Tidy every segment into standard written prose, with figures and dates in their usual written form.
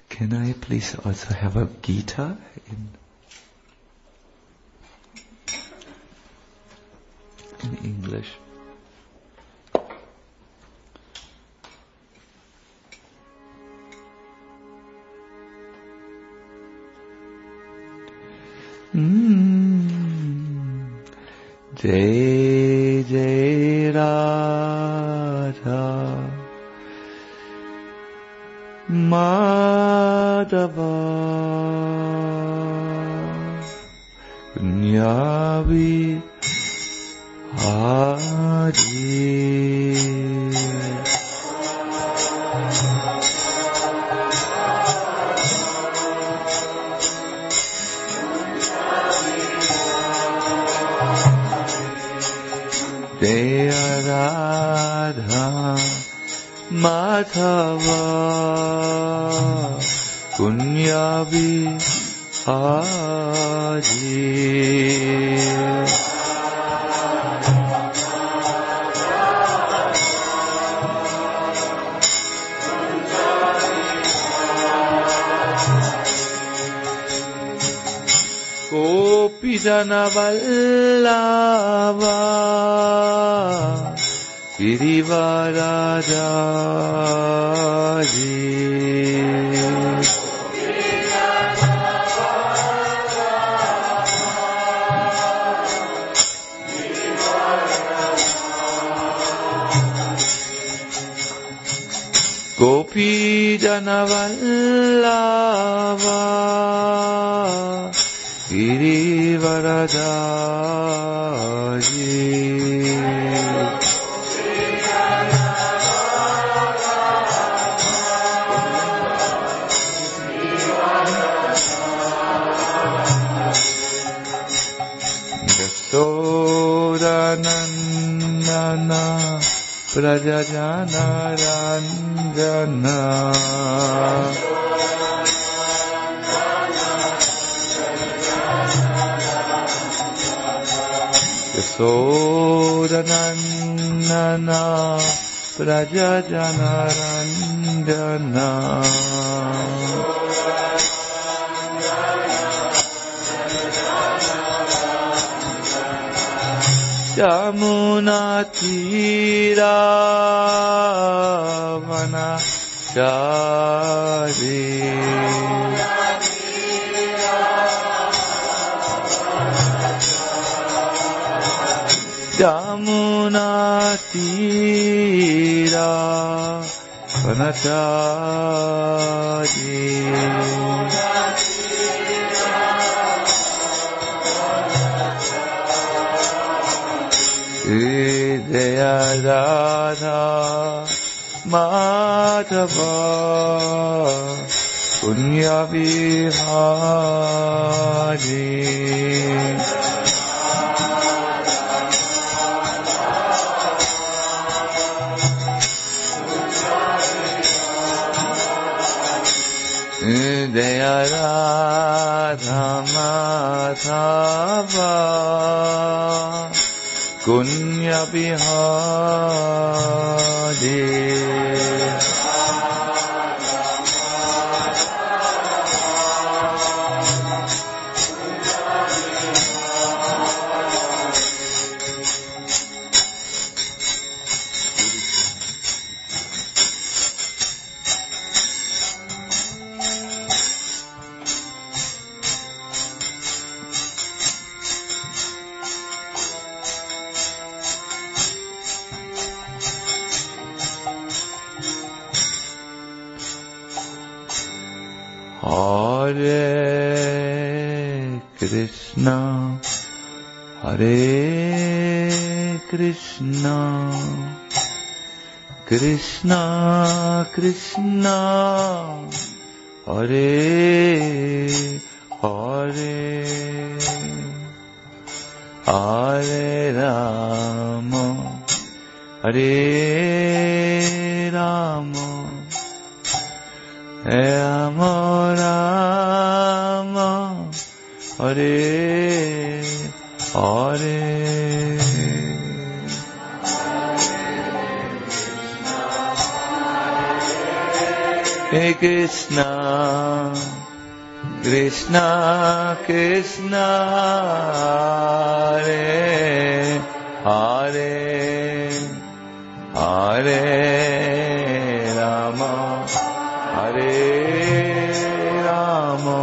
Can I please also have a Gita in English? Jai Jai Radha Madhava Punyavi Hari Jaya Radha Madhava Punyavi Hari Gopi Jana Vallabha Girivaradari Gopi Jana Vallabha Girivaradari Yasodanandana Prajajana Ranjana Yasodanandana Prajajana Ranjana Yamuna Tira Vanachari Yamuna Tira Vanachari Jaya Radha Madhava Punya Vihari Jaya Radha Madhava Punya Vihari Hare Krishna Hare Krishna Krishna Krishna Hare Hare Hare Rama Hare Rama Rama Rama Hare Hare Hare Krishna, Krishna Krishna, Hare Hare, Hare Rama, Hare Rama,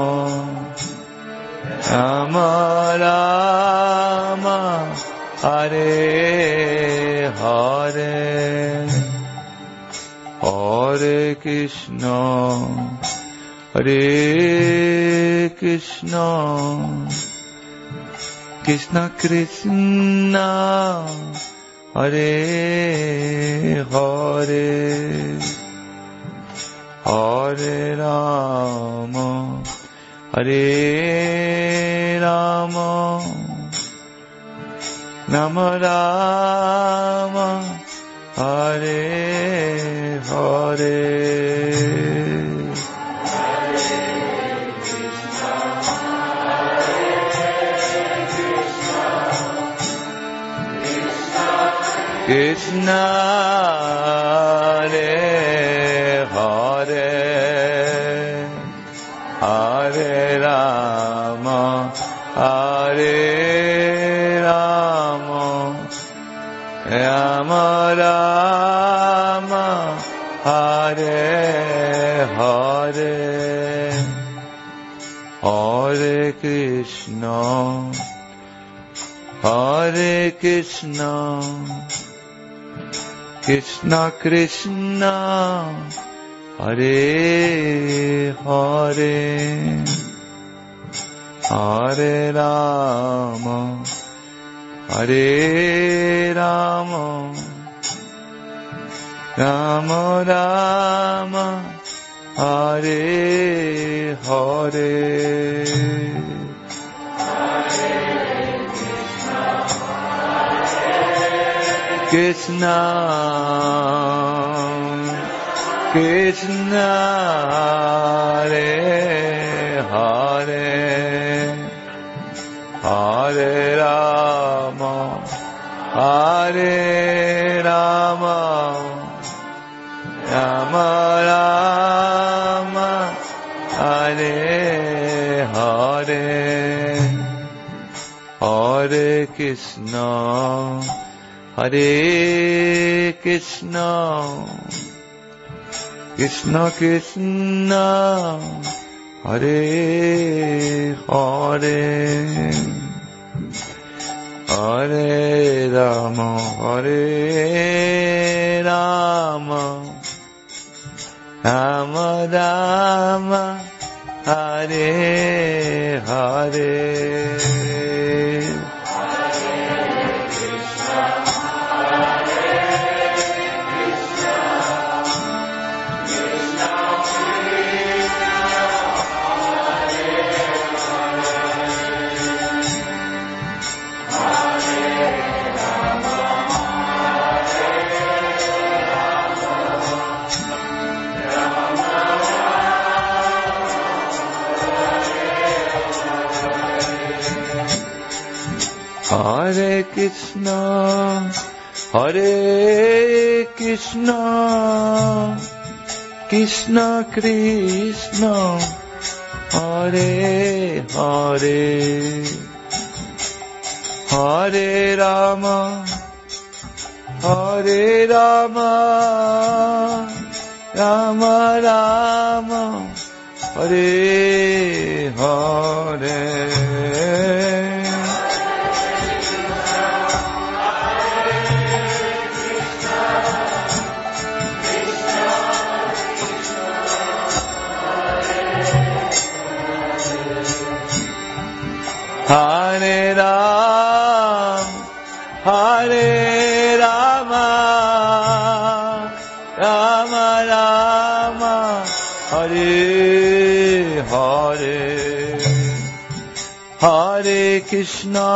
Rama Rama, Hare Hare, Hare Krishna, Hare Krishna, Krishna Krishna, Hare Hare, Hare Rama, Hare Rama, Rama Rama, Hare Hare. Krishna Hare Hare, Hare Rama, Hare Rama, Rama Rama, Hare Hare, Hare Krishna, Hare Krishna, Krishna Krishna, Hare Hare, Hare Rama, Hare Rama, Rama Rama, Hare Hare. Krishna, Krishna, Hare Hare, Hare Rama, Hare Rama, Rama Rama, Hare Hare, Hare Krishna, Hare Krishna, Krishna Krishna, Hare Hare, Hare Rama, Hare Rama, Rama Rama, Hare Hare. Hare Krishna, Hare Krishna, Krishna Krishna, Hare Hare, Hare Rama, Hare Rama, Rama Rama, Hare Hare. Hare Ram, Hare Rama, Rama Rama, Hare Hare, Hare Krishna,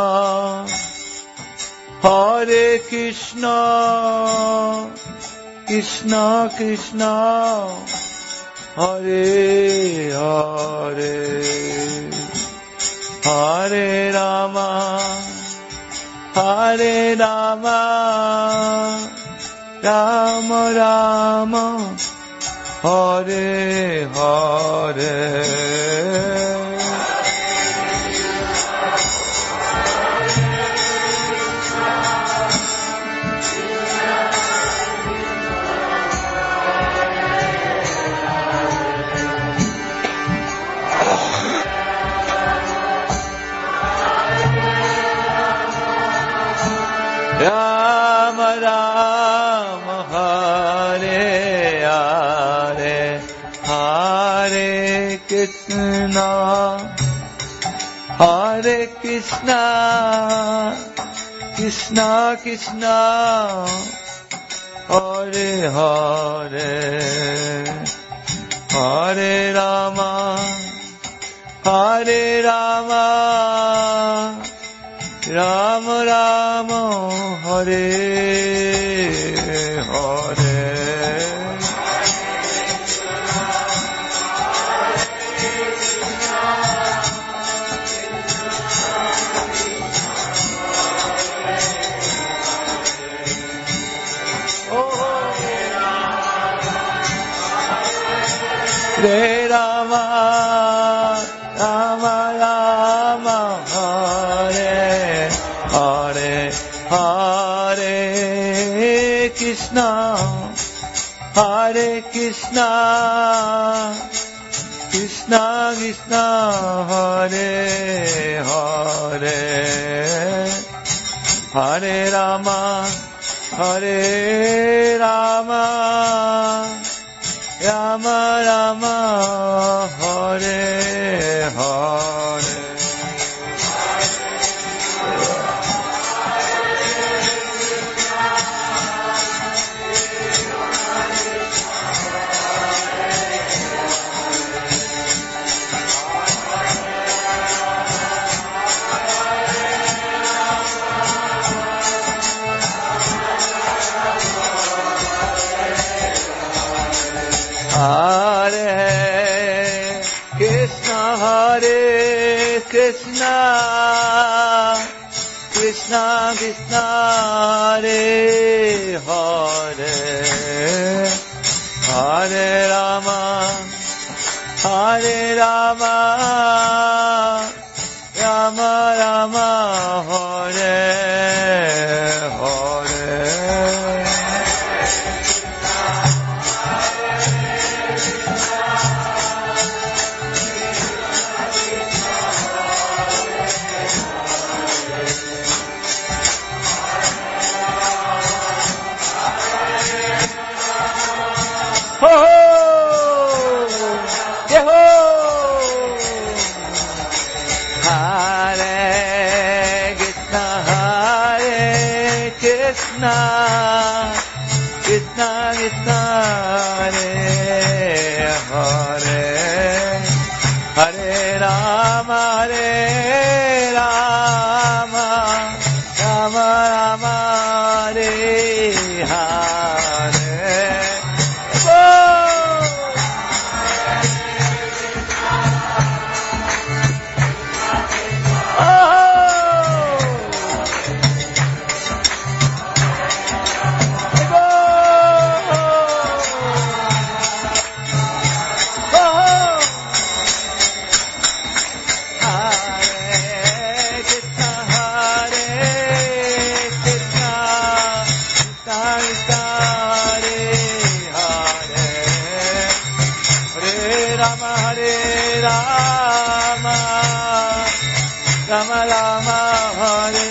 Hare Krishna, Krishna Krishna, Hare Hare, Hare Rama, Hare Rama, Rama Rama, Hare Hare Rama Rama Hare Hare Hare Krishna Hare Krishna Krishna Krishna Hare Hare Hare Rama Hare Rama Rama Rama Hare Hare Hare Rama Rama Rama Hare Hare Hare Krishna Hare Krishna Krishna Krishna Hare Hare Hare Rama Hare Rama Rama Rama Hare Hare Hare Krishna Hare Krishna Krishna Krishna Hare Hare Hare Rama Hare Rama Rama Rama Hare Hare Krishna Krishna Krishna Hare Hare Hare Rama Hare Rama Rama Rama Hare Hare Rama Rama Hare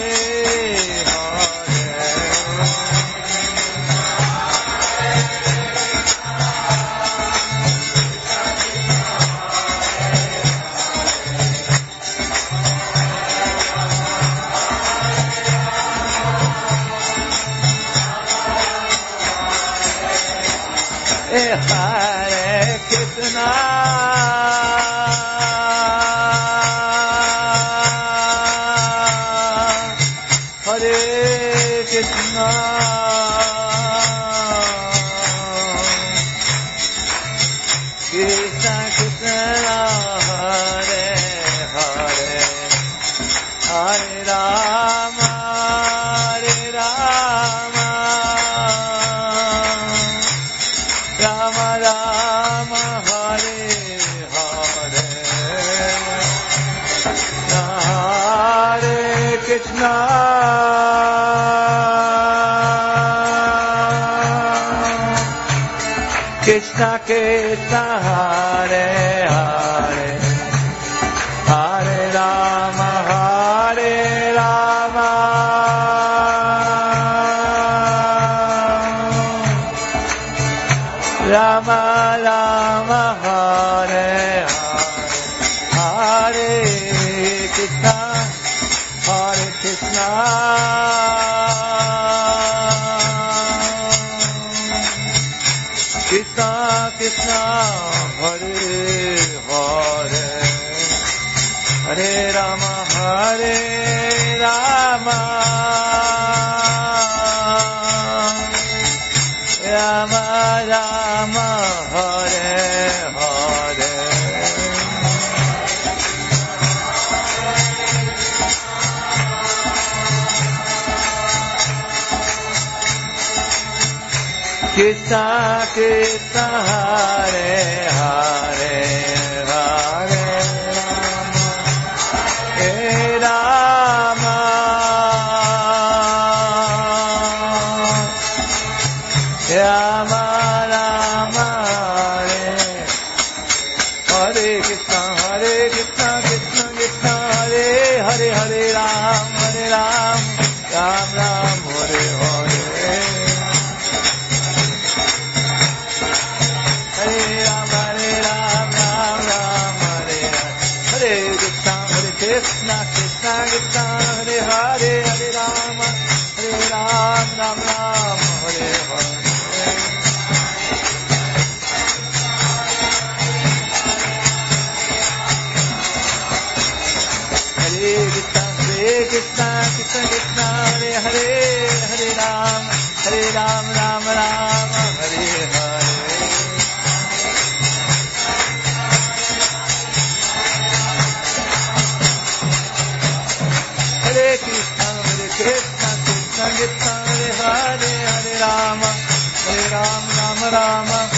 Hare Hare Krishna Krishna Krishna Hare Hare Hare Rama Hare Rama Rama Rama Hare Hare Hare Krishna Krishna Krishna Hare Hare Hare Rama Rama Rama Hare Hare Hare Krishna Krishna Krishna Hare Hare Hare Rama Rama Rama Hare Hare Krishna Krishna Hare Hare Hare Rama Rama Rama Hare Krishna Krishna Krishna Hare Hare Hare Ram Ram Ram Hare Hare Krishna Krishna Krishna Hare Hare Hare Rama Ram Ram Hare Hare Hare Krishna Krishna Krishna Hare Hare Hare Ram Ram Hare Hare Hare Krishna Krishna Krishna Hare Hare Hare Rama Ram Hare Hare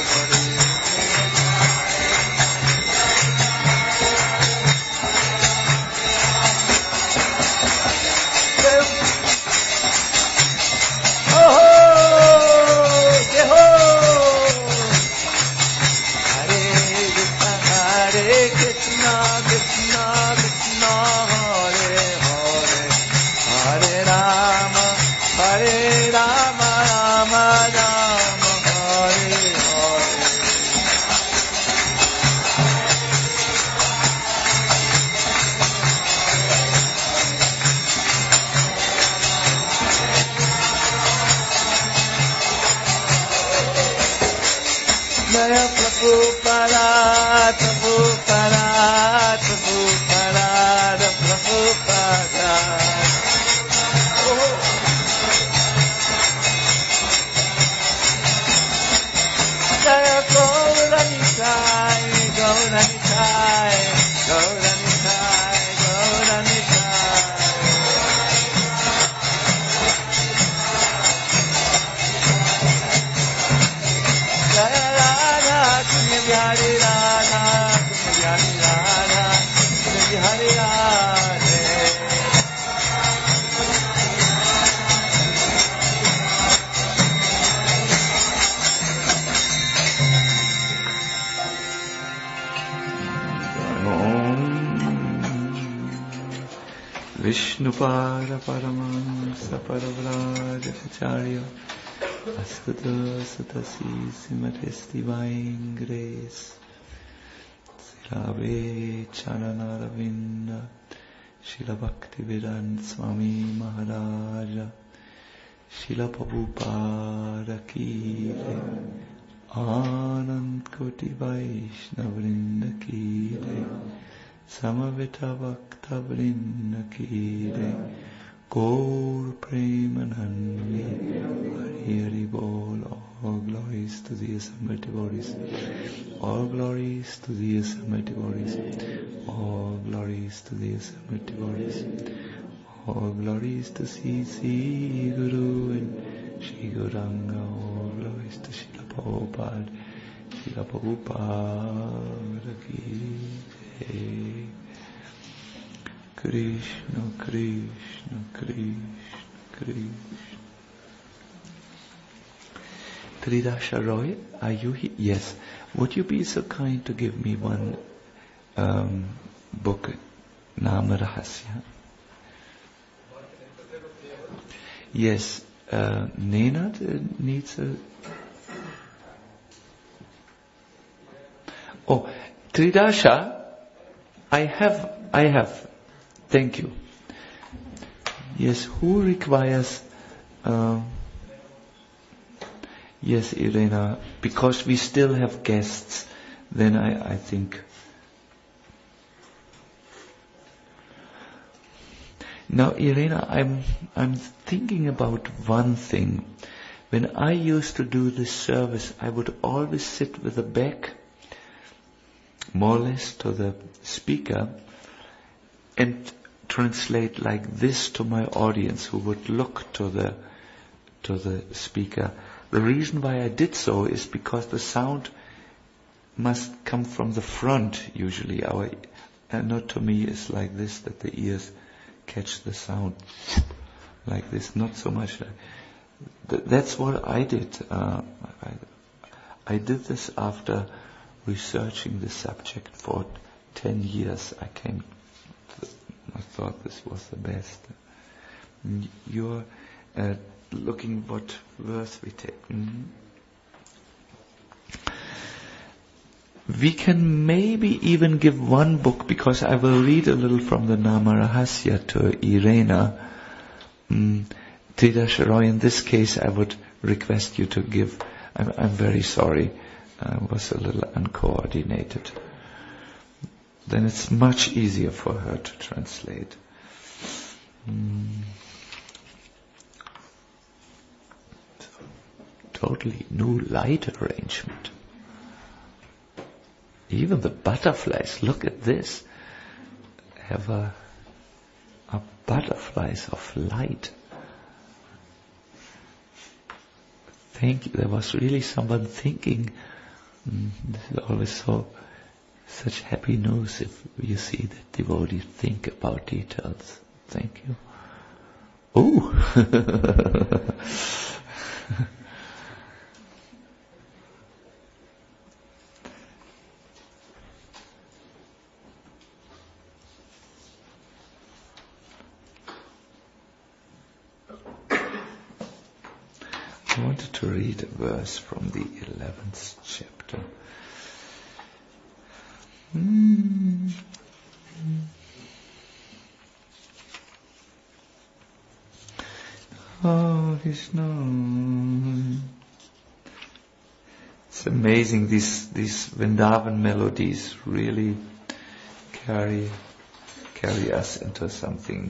Vishnupara Paramahamsa Paravrajacharya Askuta Satasi Simatis Divine Grace Sirave Charanaravinda Srila Bhaktivedanta Swami Maharaja Srila Prabhupada Ki Jai Anand Koti Vaishnavrinda Ki Jai Samavita Bhakta Vrinda Ki Jai Gaur Premanandi Hari Hari Bol. All glories to the assembled devotees. All glories to the assembled devotees. All glories to the assembled devotees. All glories to Sri Guru and Shri Gauranga. All glories to Srila Prabhupada, Srila Prabhupada ki jai. Krishna, Krishna, Krishna, Krishna. Tridasha Roy, are you here? Yes. Would you be so kind to give me one book, Nama Rahasya? Yes. Nenad needs a... Oh, Tridasha, I have. Thank you. Yes, who requires... Yes, Irena, because we still have guests, then I think... Now, Irena, I'm thinking about one thing. When I used to do this service, I would always sit with the back, more or less, to the speaker, and translate like this to my audience, who would look to the speaker. The reason why I did so is because the sound must come from the front usually. Our anatomy is like this, that the ears catch the sound like this, not so much like... That's what I did. I did this after researching the subject for 10 years. I thought this was the best. You're looking what verse we take. We can maybe even give one book, because I will read a little from the Nama Rahasya to Irena. Tridasha Roy, in this case I would request you to give. I'm very sorry, I was a little uncoordinated. Then it's much easier for her to translate. Totally new light arrangement. Even the butterflies, look at this, have a butterflies of light. Thank you. There was really someone thinking. This is always such happy news if you see that devotees think about details. Thank you. Oh. I wanted to read a verse from the 11th chapter. Oh, Krishna. It's amazing, these Vrindavan melodies really carry us into something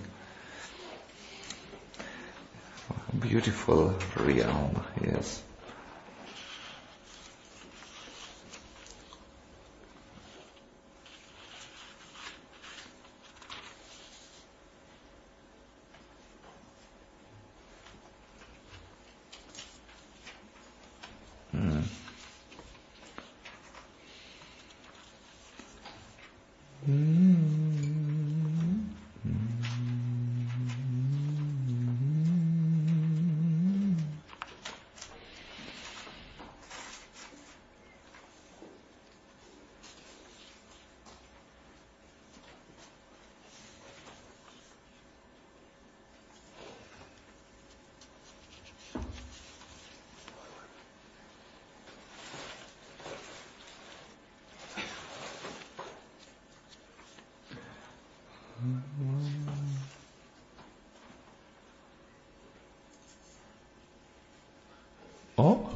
beautiful realm, yes. Oh?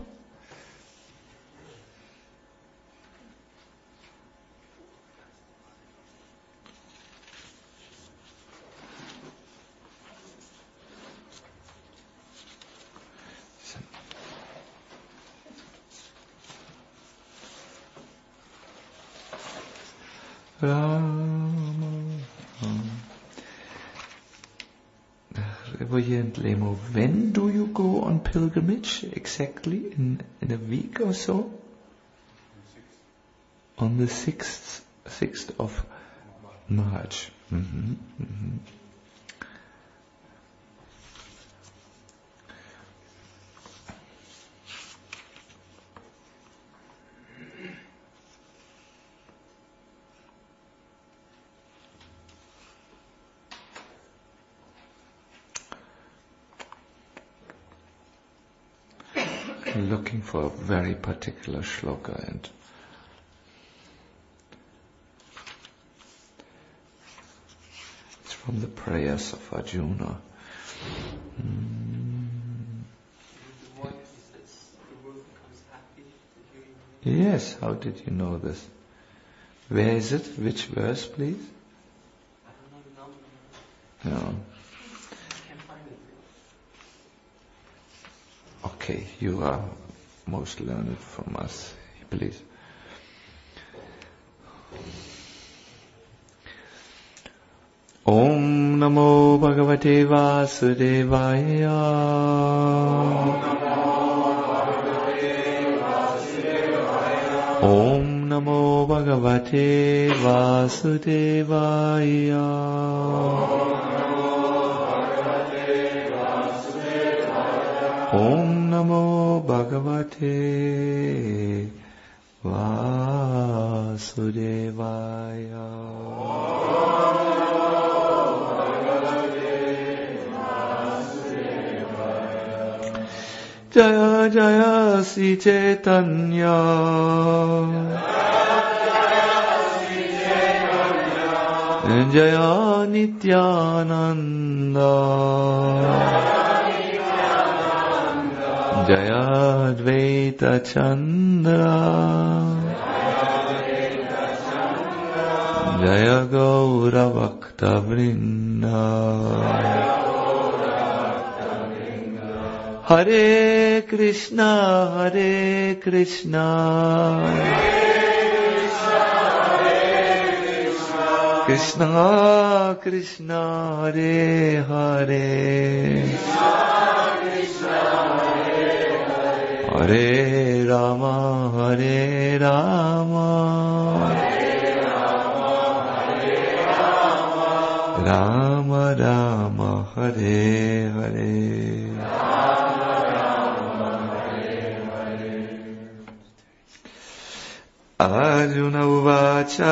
Clairvoyant Lemo, when do you go on pilgrimage exactly? In a week or so? On the 6th of March. Mm-hmm, mm-hmm. Looking for a very particular shloka, and it's from the prayers of Arjuna. Yes, how did you know this? Where is it? Which verse, please? I don't know the number. No. Can't find it. Okay, you are most learned from us, please. Om Namo Bhagavate Vasudevaya. Om Namo Bhagavate Vasudevaya. Om Namo Bhagavate Vasudevaya. Jaya Jaya Sri Chaitanya. Jaya Nityananda. Jaya Advaita Chandra. Jaya Gaura Bhakta Vrinda. Hare Krishna, Hare Krishna, Krishna Krishna, Hare Hare, Hare Rama, Hare Rama, Rama Rama, Hare Hare. Arjuna Uvacha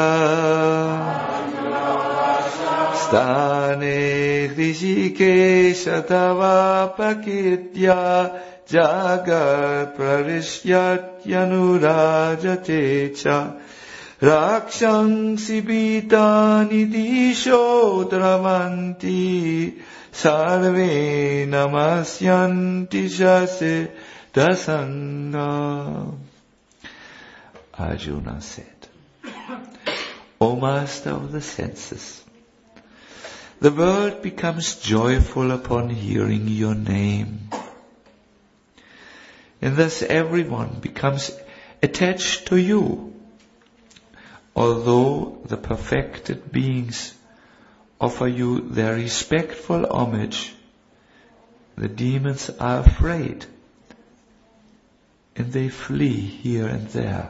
Stane Hrishikesha Tava Prakritya Jagat Prarishyat Yanurajate Cha Rakshangsi Bhitani Disho Dravanti Sarve Namasyanti Shase Dasanga. Arjuna said, O Master of the senses, the world becomes joyful upon hearing your name. And thus everyone becomes attached to you. Although the perfected beings offer you their respectful homage, the demons are afraid and they flee here and there.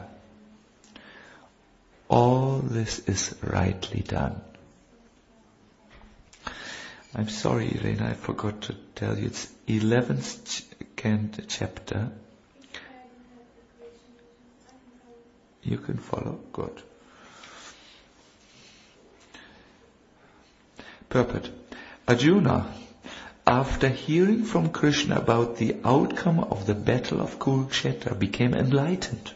All this is rightly done. I'm sorry, Irena, I forgot to tell you, it's 11th chapter. You can follow? Good. Purport. Arjuna, after hearing from Krishna about the outcome of the battle of Kurukshetra, became enlightened.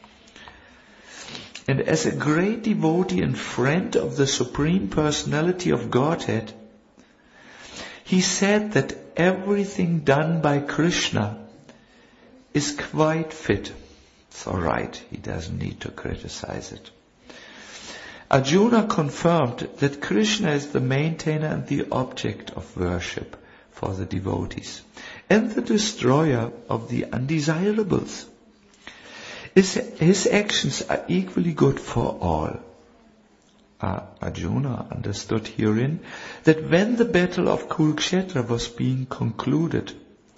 And as a great devotee and friend of the Supreme Personality of Godhead, he said that everything done by Krishna is quite fit. It's alright, he doesn't need to criticize it. Arjuna confirmed that Krishna is the maintainer and the object of worship for the devotees, and the destroyer of the undesirables. His actions are equally good for all. Arjuna understood herein that when the battle of Kurukshetra was being concluded,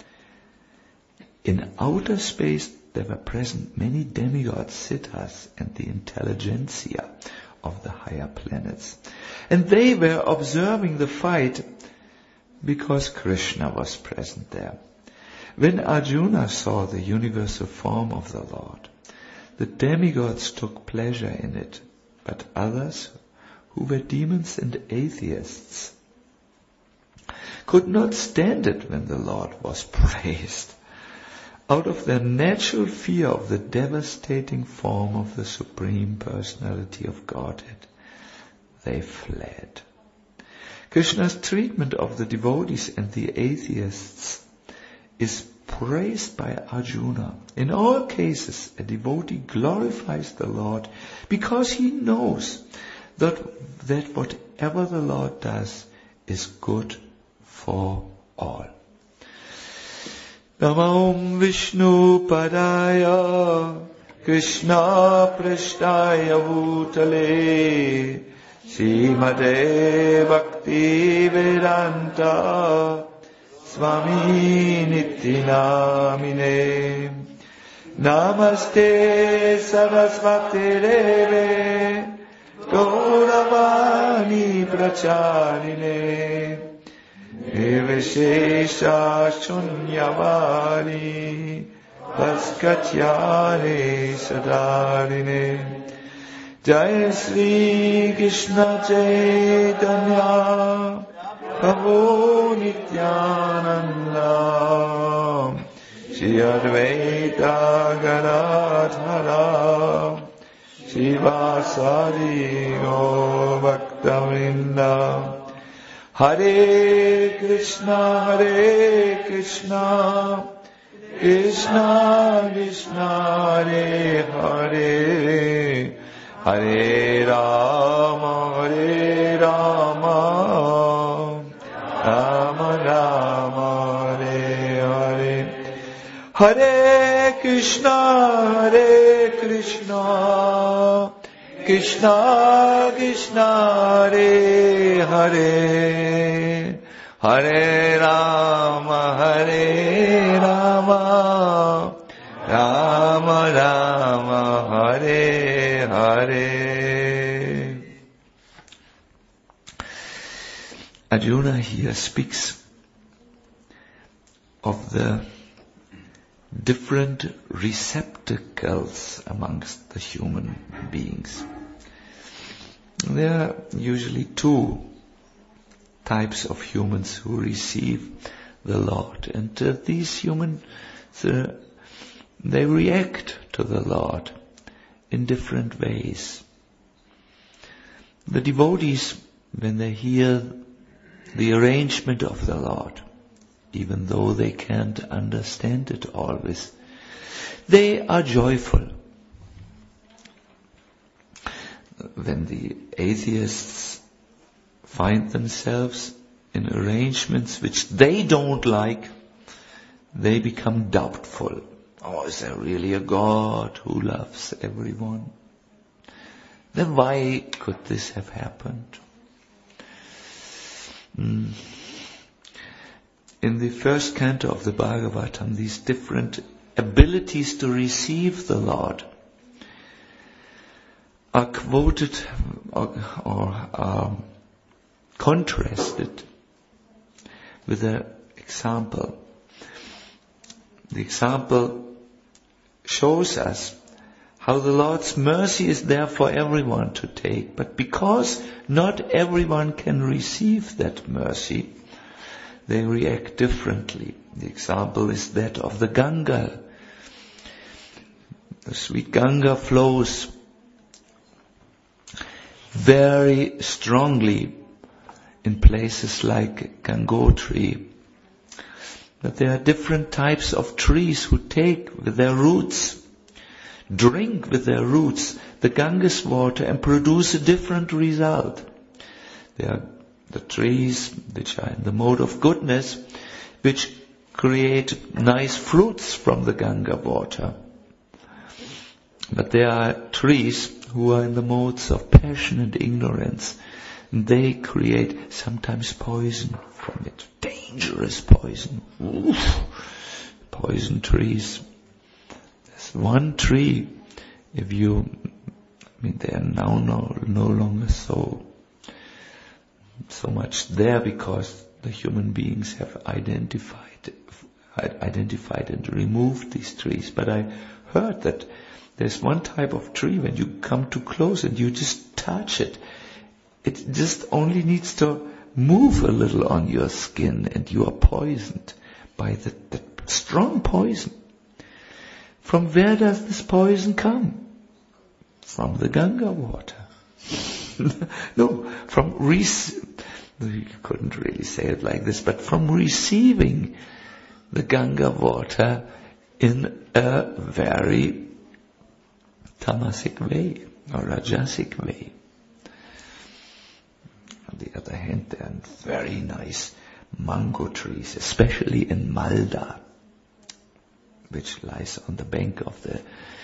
in outer space there were present many demigods, siddhas, and the intelligentsia of the higher planets. And they were observing the fight because Krishna was present there. When Arjuna saw the universal form of the Lord, the demigods took pleasure in it, but others, who were demons and atheists, could not stand it when the Lord was praised. Out of their natural fear of the devastating form of the Supreme Personality of Godhead, they fled. Krishna's treatment of the devotees and the atheists is praised by Arjuna. In all cases, a devotee glorifies the Lord because he knows that whatever the Lord does is good for all. Namam Vishnu Padaya Krishna Prishtaya Bhutale Srimade Bhakti Vedanta Swami Nityanamine Namaste Sarasvati Deve Gauravani Pracharine Nirvishesha Shunyavadi Paskatyane Sadarine Jai Sri Krishna Chaitanya Prabhu Nityananda Shri Advaita Gadadhara Shivasadi Gaur Bhakta-vrinda Hare Krishna Krishna Krishna Hare Hare Hare Rama Rama Rama Hare Hare Hare Krishna Krishna Krishna Hare Hare Hare Rama Rama Rama Hare Hare. Arjuna here speaks of the different receptacles amongst the human beings. There are usually two types of humans who receive the Lord, and these humans, they react to the Lord in different ways. The devotees, when they hear the arrangement of the Lord, even though they can't understand it always, they are joyful. When the atheists find themselves in arrangements which they don't like, they become doubtful. Oh, is there really a God who loves everyone? Then why could this have happened? In the first canto of the Bhagavatam, these different abilities to receive the Lord are quoted or are contrasted with an example. The example shows us how the Lord's mercy is there for everyone to take, but because not everyone can receive that mercy, they react differently. The example is that of the Ganga. The sweet Ganga flows very strongly in places like Gangotri. But there are different types of trees who take with their roots, drink with their roots the Ganges water and produce a different result. There are the trees which are in the mode of goodness, which create nice fruits from the Ganga water. But there are trees who are in the modes of passion and ignorance, they create sometimes poison from it. Dangerous poison. Oof. Poison trees. There's one tree, they are now no longer so much there because the human beings have identified and removed these trees. But I heard that there's one type of tree when you come too close and you just touch it, it just only needs to move a little on your skin and you are poisoned by the strong poison. From where does this poison come? From the Ganga water. No, you couldn't really say it like this, but from receiving the Ganga water in a very tamasic way or rajasic way. On the other hand, there are very nice mango trees, especially in Malda, which lies on the bank of the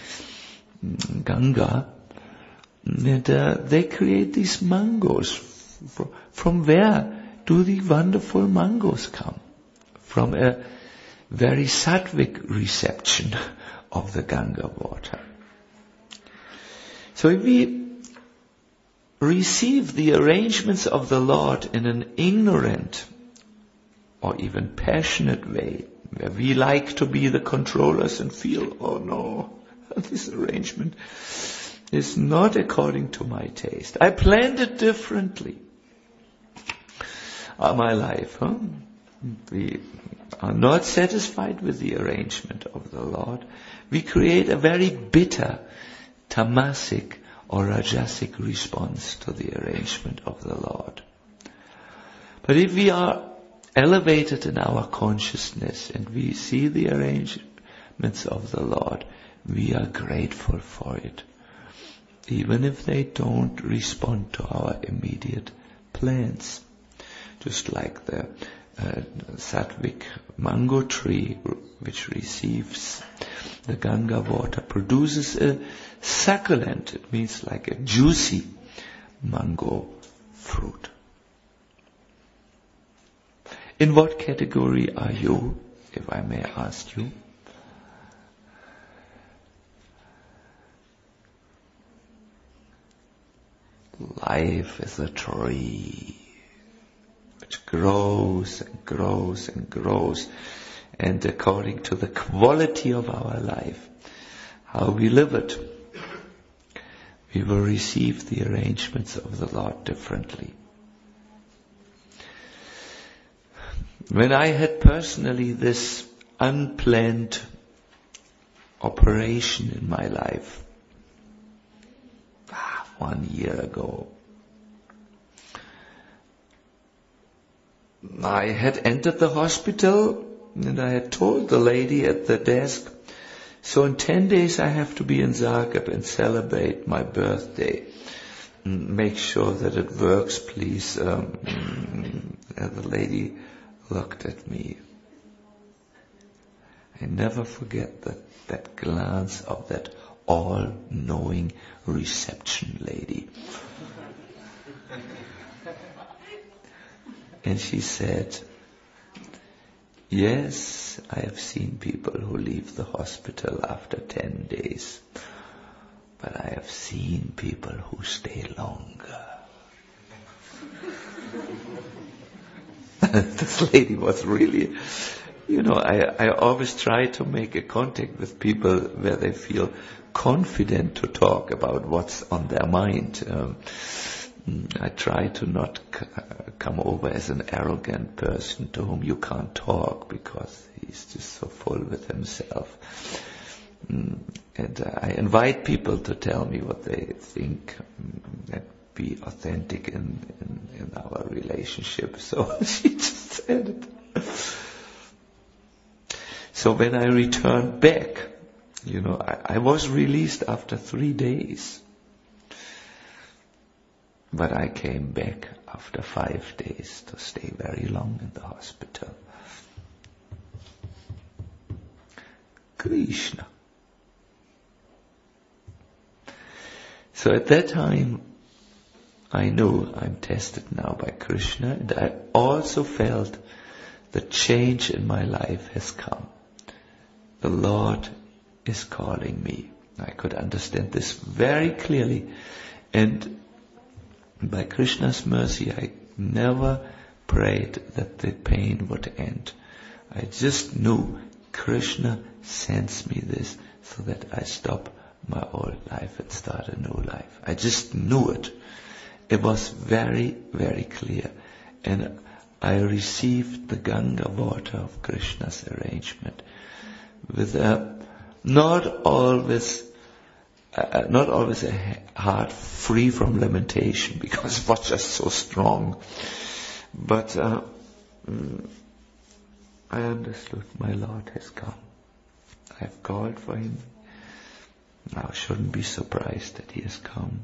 Ganga. And they create these mangoes. From where do the wonderful mangoes come? From a very sattvic reception of the Ganga water. So if we receive the arrangements of the Lord in an ignorant or even passionate way, where we like to be the controllers and feel, oh no, this arrangement is not according to my taste. I planned it differently. My life, we are not satisfied with the arrangement of the Lord. We create a very bitter, tamasic or rajasic response to the arrangement of the Lord. But if we are elevated in our consciousness and we see the arrangements of the Lord, we are grateful for it, even if they don't respond to our immediate plans. Just like the sattvic mango tree, which receives the Ganga water, produces a succulent, it means like a juicy mango fruit. In what category are you, if I may ask you? Life is a tree which grows and grows and grows, and according to the quality of our life, how we live it, we will receive the arrangements of the Lord differently. When I had personally this unplanned operation in my life, 1 year ago, I had entered the hospital and I had told the lady at the desk, so in 10 days I have to be in Zagreb and celebrate my birthday. Make sure that it works, please. And the lady looked at me. I never forget that glance of that all-knowing reception lady. And she said, yes, I have seen people who leave the hospital after 10 days, but I have seen people who stay longer. This lady was really, I always try to make a contact with people where they feel confident to talk about what's on their mind. I try to not come over as an arrogant person to whom you can't talk because he's just so full with himself. And I invite people to tell me what they think and be authentic in our relationship. So she just said it. So when I returned back, I was released after 3 days. But I came back after 5 days to stay very long in the hospital. Krishna. So at that time, I knew I'm tested now by Krishna, and I also felt the change in my life has come. The Lord is calling me. I could understand this very clearly. And by Krishna's mercy, I never prayed that the pain would end. I just knew Krishna sends me this so that I stop my old life and start a new life. I just knew it. It was very, very clear. And I received the Ganga water of Krishna's arrangement with not always a heart free from lamentation, because it was just so strong. But I understood my Lord has come. I have called for him. Now I shouldn't be surprised that he has come.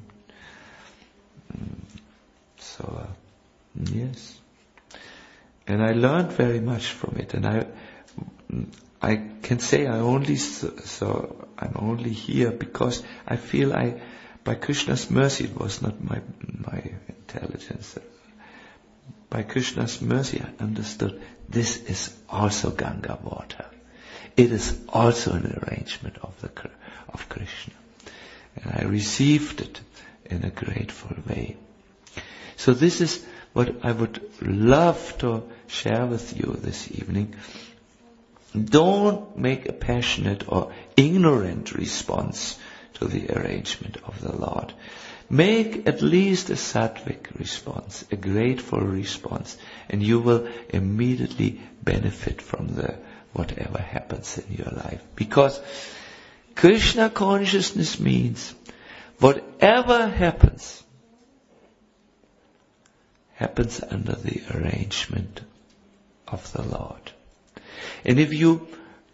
So, yes. And I learned very much from it. And I can say I'm only here because I feel by Krishna's mercy, it was not my intelligence. By Krishna's mercy, I understood this is also Ganga water. It is also an arrangement of Krishna. And I received it in a grateful way. So this is what I would love to share with you this evening. Don't make a passionate or ignorant response to the arrangement of the Lord. Make at least a sattvic response, a grateful response, and you will immediately benefit from whatever happens in your life. Because Krishna consciousness means whatever happens under the arrangement of the Lord. And if you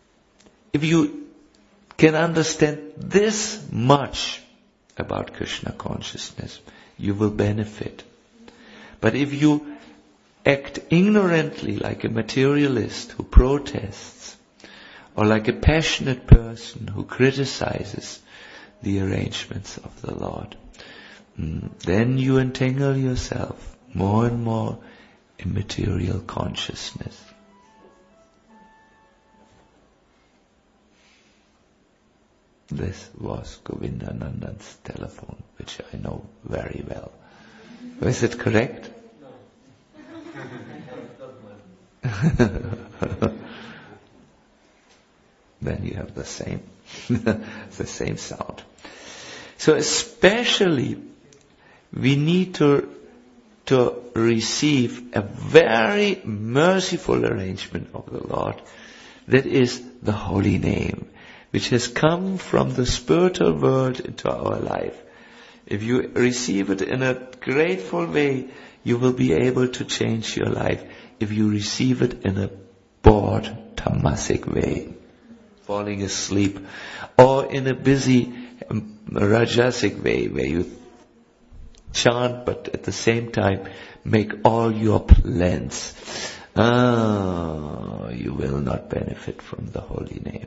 can understand this much about Krishna consciousness, you will benefit. But if you act ignorantly like a materialist who protests, or like a passionate person who criticizes the arrangements of the Lord, then you entangle yourself more and more in material consciousness. This was Govindanandan's telephone, which I know very well. Is it correct? No. Then you have the same sound. So especially we need to receive a very merciful arrangement of the Lord. That is the holy name, which has come from the spiritual world into our life. If you receive it in a grateful way, you will be able to change your life. If you receive it in a bored, tamasic way, falling asleep, or in a busy, rajasic way, where you chant but at the same time make all your plans, you will not benefit from the holy name.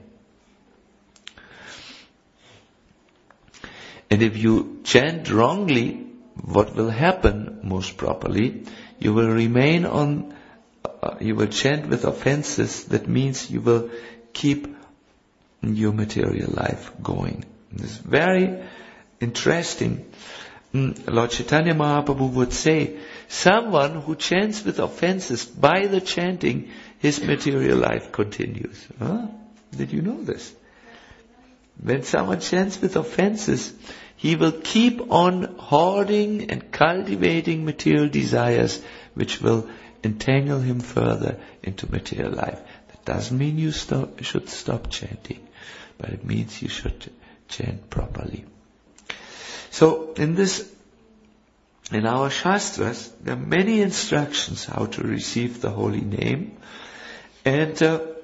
And if you chant wrongly, what will happen most properly? You will remain you will chant with offenses. That means you will keep your material life going. This is very interesting. Lord Chaitanya Mahaprabhu would say, someone who chants with offenses, by the chanting, his material life continues. Huh? Did you know this? When someone chants with offenses, he will keep on hoarding and cultivating material desires, which will entangle him further into material life. That doesn't mean you should stop chanting, but it means you should chant properly. So in our Shastras, there are many instructions how to receive the holy name. And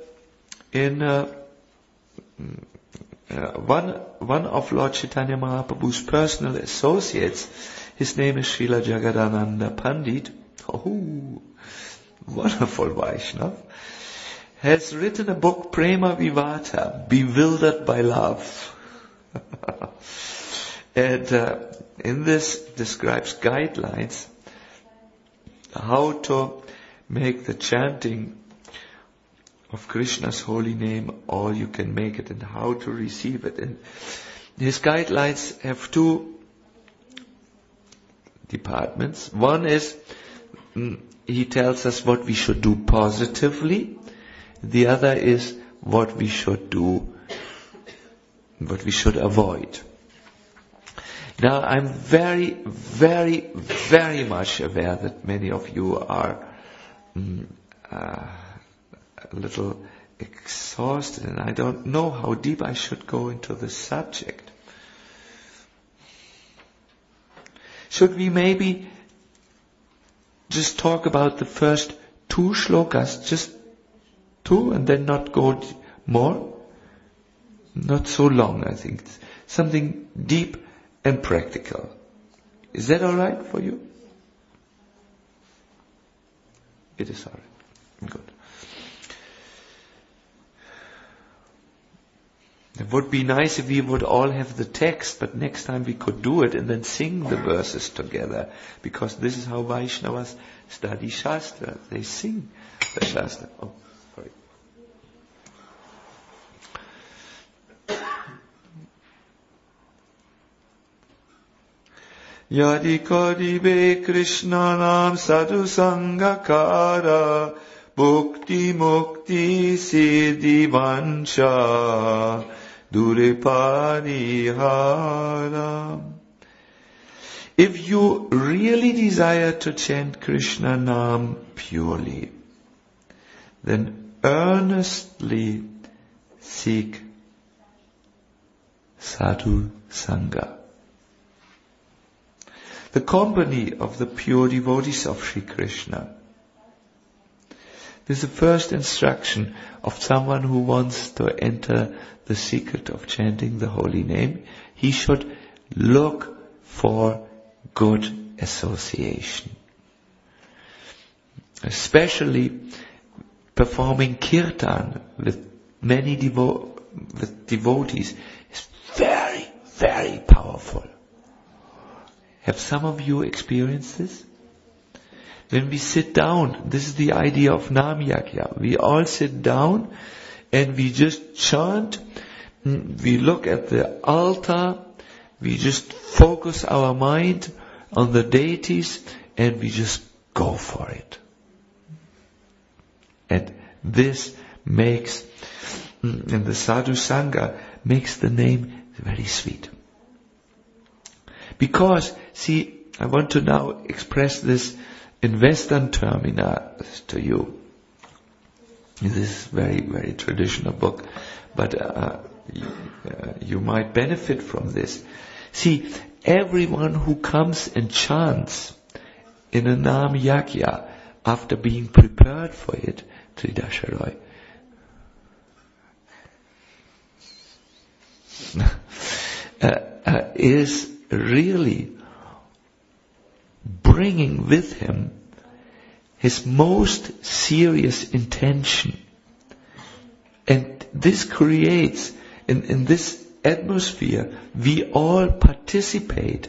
one of Lord Chaitanya Mahaprabhu's personal associates, his name is Srila Jagadananda Pandit, wonderful Vaishnava, has written a book, Prema Vivata, Bewildered by Love. And in this describes guidelines how to make the chanting of Krishna's holy name all you can make it, and how to receive it. And his guidelines have two departments. One is, he tells us what we should do positively. The other is what we should do, what we should avoid. Now, I'm very, very, very much aware that many of you are a little exhausted, and I don't know how deep I should go into this subject. Should we maybe just talk about the first two shlokas, just two, and then not go more? Not so long, I think. Something deep and practical. Is that all right for you? It is all right. Good. It would be nice if we would all have the text, but next time we could do it and then sing the verses together, because this is how Vaishnavas study Shastra. They sing the Shastra. Oh, sorry. Yadi kodibe Krishna nam sadhu sangakara bhukti mukti siddhi vancha dure parihara. If you really desire to chant Krishna Nam purely, then earnestly seek sadhu sangha, the company of the pure devotees of Sri Krishna. This is the first instruction of someone who wants to enter the secret of chanting the holy name. He should look for good association. Especially performing kirtan with many devotees is very, very powerful. Have some of you experienced this? When we sit down, this is the idea of Nam Yajna. We all sit down and we just chant. We look at the altar. We just focus our mind on the deities and we just go for it. And this makes, and the Sadhu Sangha makes the name very sweet. Because, see, I want to now express this in Western termina to you. This is very, very traditional book, but you might benefit from this. See, everyone who comes and chants in a Nam Yajna after being prepared for it, Tridasharoy, is really bringing with him his most serious intention. And this creates, in this atmosphere, we all participate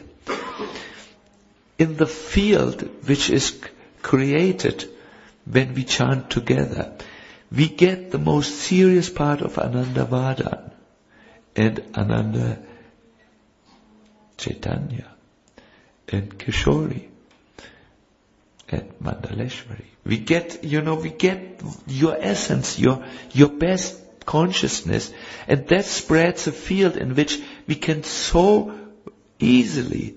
in the field which is created when we chant together. We get the most serious part of Ananda Vadan and Ananda Chaitanya and Kishori and Mandaleshwari. We get your essence, your best consciousness, and that spreads a field in which we can so easily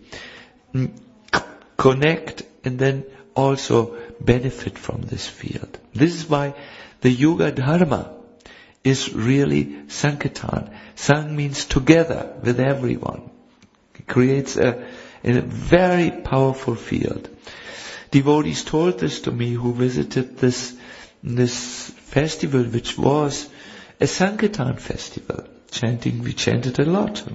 connect and then also benefit from this field. This is why the Yuga Dharma is really Sankirtan. Sang means together with everyone. It creates a very powerful field. Devotees told this to me who visited this festival, which was a Sankirtan festival. We chanted a lot.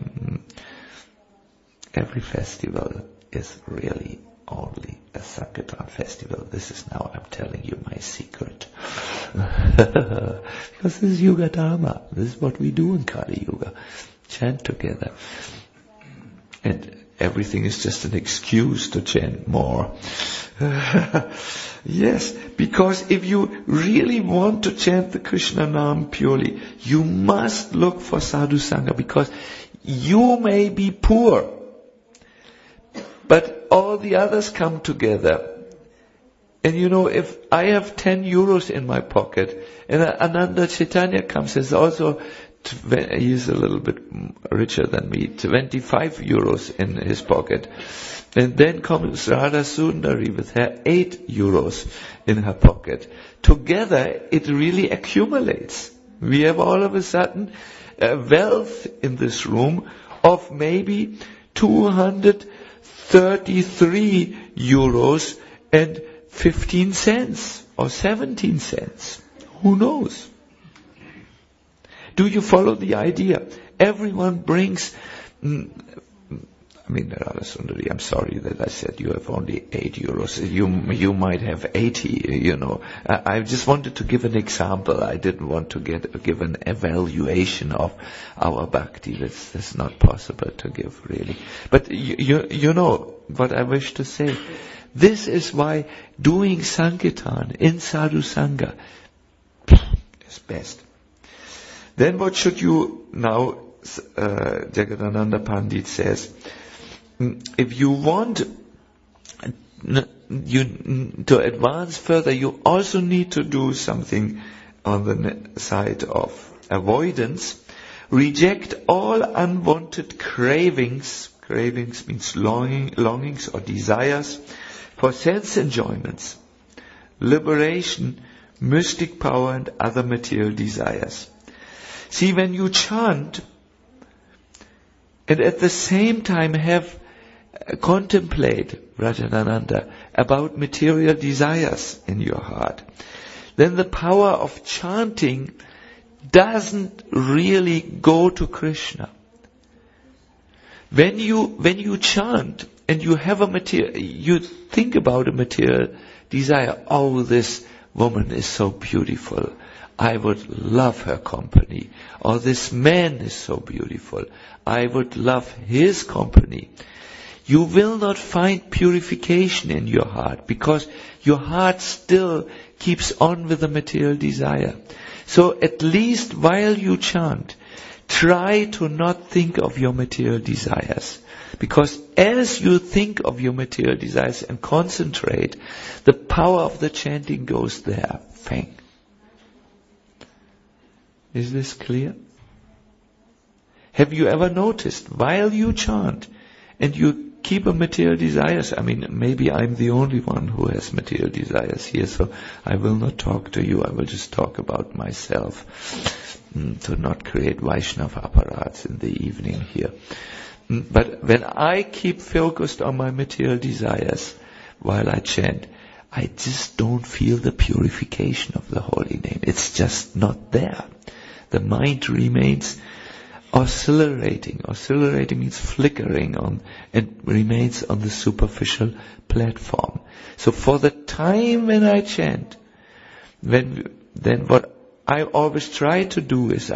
Every festival is really only a Sankirtan festival. This is now, I'm telling you my secret. Because this is Yuga Dharma. This is what we do in Kali Yuga. Chant together. And everything is just an excuse to chant more. Yes, because if you really want to chant the Krishna Nam purely, you must look for sadhu sangha, because you may be poor, but all the others come together. And if I have 10 euros in my pocket, and Ananda Chaitanya comes, is also, he's a little bit richer than me, 25 euros in his pocket. And then comes Radha Sundari with her 8 euros in her pocket. Together, it really accumulates. We have all of a sudden a wealth in this room of maybe 233 euros and 15 cents or 17 cents. Who knows? Do you follow the idea? Everyone brings... Radha Sundari, I'm sorry that I said you have only 8 euros. You might have 80, I just wanted to give an example. I didn't want to give an evaluation of our bhakti. That's not possible to give, really. But you know what I wish to say. This is why doing Sankirtan in Sadhu Sangha is best. Then what should you now, Jagadananda Pandit says, if you want to advance further, you also need to do something on the side of avoidance. Reject all unwanted cravings. Cravings means longings or desires for sense enjoyments, liberation, mystic power and other material desires. See, when you chant and at the same time contemplate, Rajanananda, about material desires in your heart, then the power of chanting doesn't really go to Krishna. When you chant and you have you think about a material desire, oh, this woman is so beautiful, I would love her company. Or this man is so beautiful, I would love his company. You will not find purification in your heart, because your heart still keeps on with the material desire. So at least while you chant, try to not think of your material desires. Because as you think of your material desires and concentrate, the power of the chanting goes there. Fang. Is this clear? Have you ever noticed, while you chant and you keep a material desires, maybe I'm the only one who has material desires here, so I will not talk to you, I will just talk about myself, to not create Vaishnava apparats in the evening here. But when I keep focused on my material desires while I chant, I just don't feel the purification of the holy name. It's just not there. The mind remains oscillating. Oscillating means flickering on, and remains on the superficial platform. So for the time when I chant, then what I always try to do is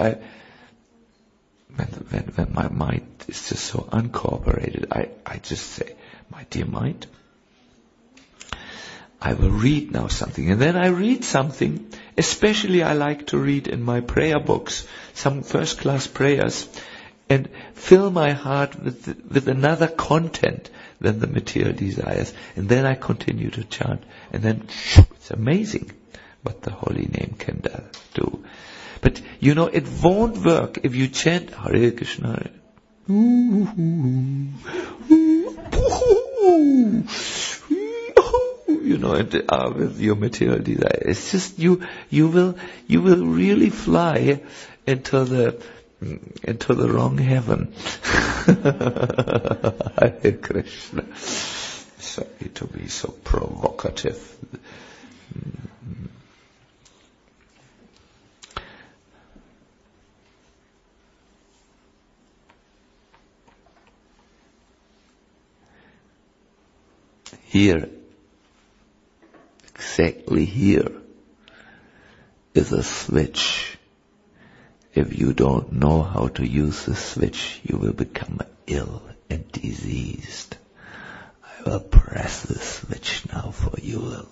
when my mind is just so uncooperated, I just say, my dear mind, I will read now something. And then I read something, especially I like to read in my prayer books, some first-class prayers, and fill my heart with another content than the material desires. And then I continue to chant. And then, it's amazing what the holy name can do. But, it won't work if you chant Hare Krishna. With your material desire. It's just you will really fly into the wrong heaven. Hare Krishna. Sorry to be so provocative. Here, exactly here, is a switch. if you don't know how to use the switch, you will become ill and diseased. I will press the switch now for you.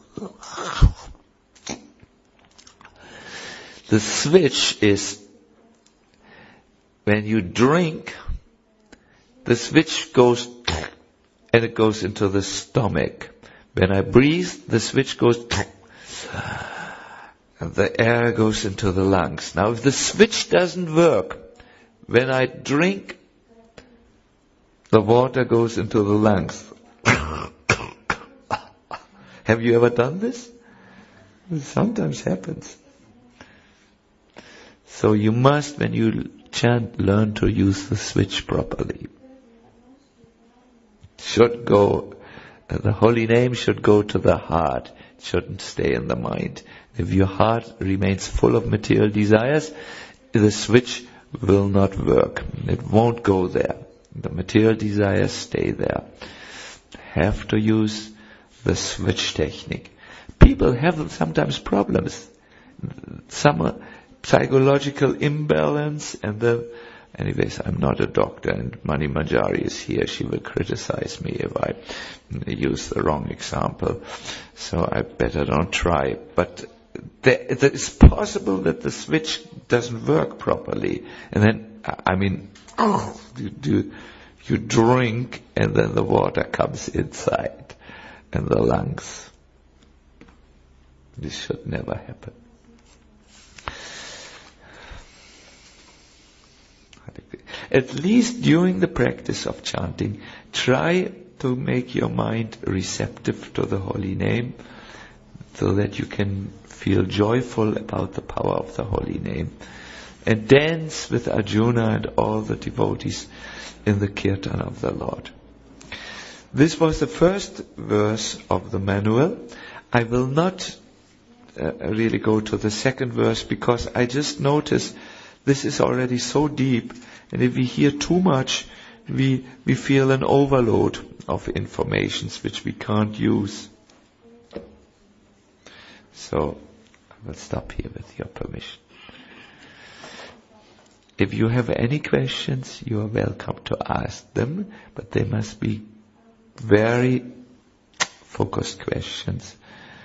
The switch is, when you drink, the switch goes and it goes into the stomach. When I breathe, the switch goes and the air goes into the lungs. Now, if the switch doesn't work, when I drink, the water goes into the lungs. Have you ever done this? It sometimes happens. So you must, when you chant, learn to use the switch properly. The holy name should go to the heart. It shouldn't stay in the mind. If your heart remains full of material desires, the switch will not work. It won't go there. The material desires stay there. Have to use the switch technique. People have sometimes problems. Some psychological imbalance, and anyways, I'm not a doctor, and Mani Manjari is here. She will criticize me if I use the wrong example, so I better don't try. But it's possible that the switch doesn't work properly, and then, you drink, and then the water comes inside, and the lungs. This should never happen. At least during the practice of chanting, try to make your mind receptive to the holy name, so that you can feel joyful about the power of the holy name, and dance with Arjuna and all the devotees in the kirtan of the Lord. This was the first verse of the manual. I will not really go to the second verse, because I just noticed this is already so deep, and if we hear too much, we feel an overload of informations which we can't use. So I will stop here with your permission. If you have any questions, you are welcome to ask them, but they must be very focused questions.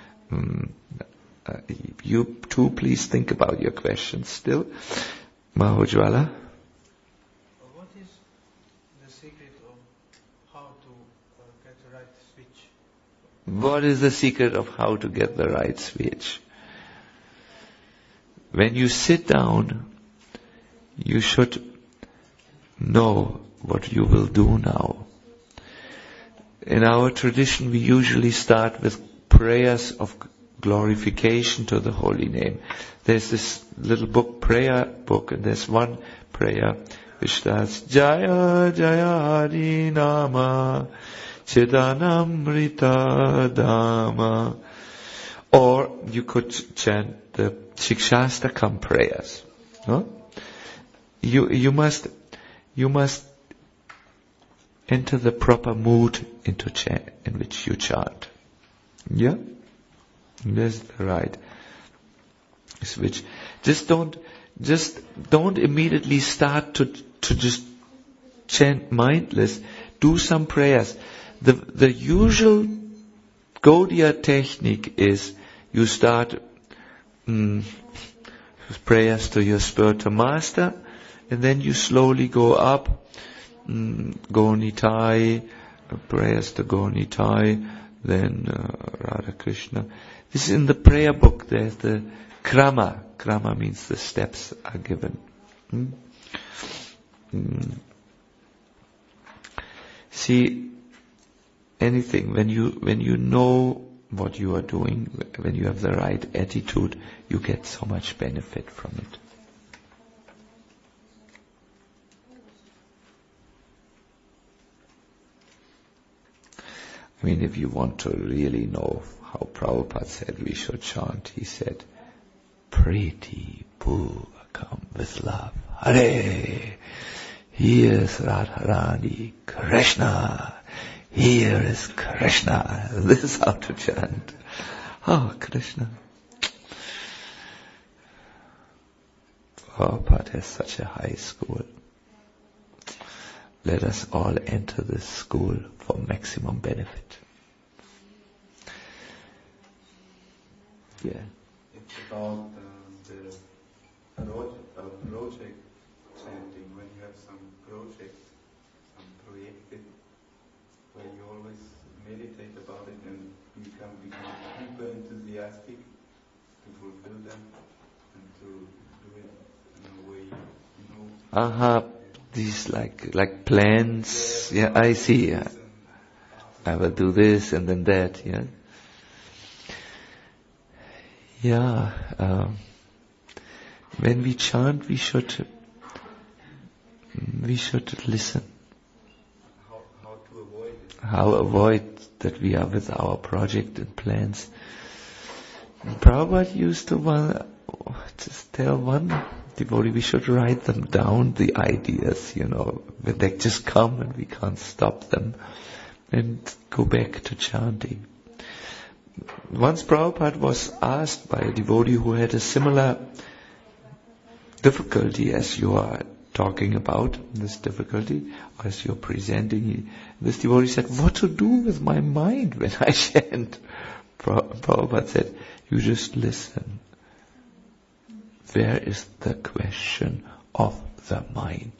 You too, please think about your questions still. Mahojwala? What is the secret of how to get the right switch? What is the secret of how to get the right switch? When you sit down, you should know what you will do now. In our tradition, we usually start with prayers of glorification to the holy name. There's this little book, prayer book, and there's one prayer which starts Jaya Jaya Hari Nama Chidanamrita Dhamma. Or you could chant the Shikshastakam prayers. No? You must enter the proper mood in which you chant. Yeah? That's the right switch. Just don't immediately start to just chant mindless. Do some prayers. The usual Gaudiya technique is you start prayers to your spiritual master, and then you slowly go up. Gaunitai, prayers to Gaunitai, then Radha Krishna. This is in the prayer book. There's the krama. Krama means the steps are given. See, anything, when you know what you are doing, when you have the right attitude, you get so much benefit from it. I mean, if you want to really know how Prabhupada said we should chant, he said, Priti Purvakam, with love. Hare! Here is Radharani, Krishna. Here is Krishna. This is how to chant. Oh, Krishna. Prabhupada has such a high school. Let us all enter this school for maximum benefit. Yeah. It's about the project chanting. When you have some project, some project, where you always meditate about it and you become super enthusiastic to fulfill them and to do it in a way, These like plans. Yeah, I see. Yeah. I will do this and then that. Yeah. Yeah. When we chant, we should listen. How to avoid it? How avoid that we are with our project and plans. And Prabhupada used to just tell one devotee we should write them down, the ideas, when they just come and we can't stop them, and go back to chanting. Once Prabhupada was asked by a devotee who had a similar difficulty as you are talking about, this difficulty, as you're presenting, this devotee said, what to do with my mind when I chant? Prabhupada said, you just listen. Where is the question of the mind?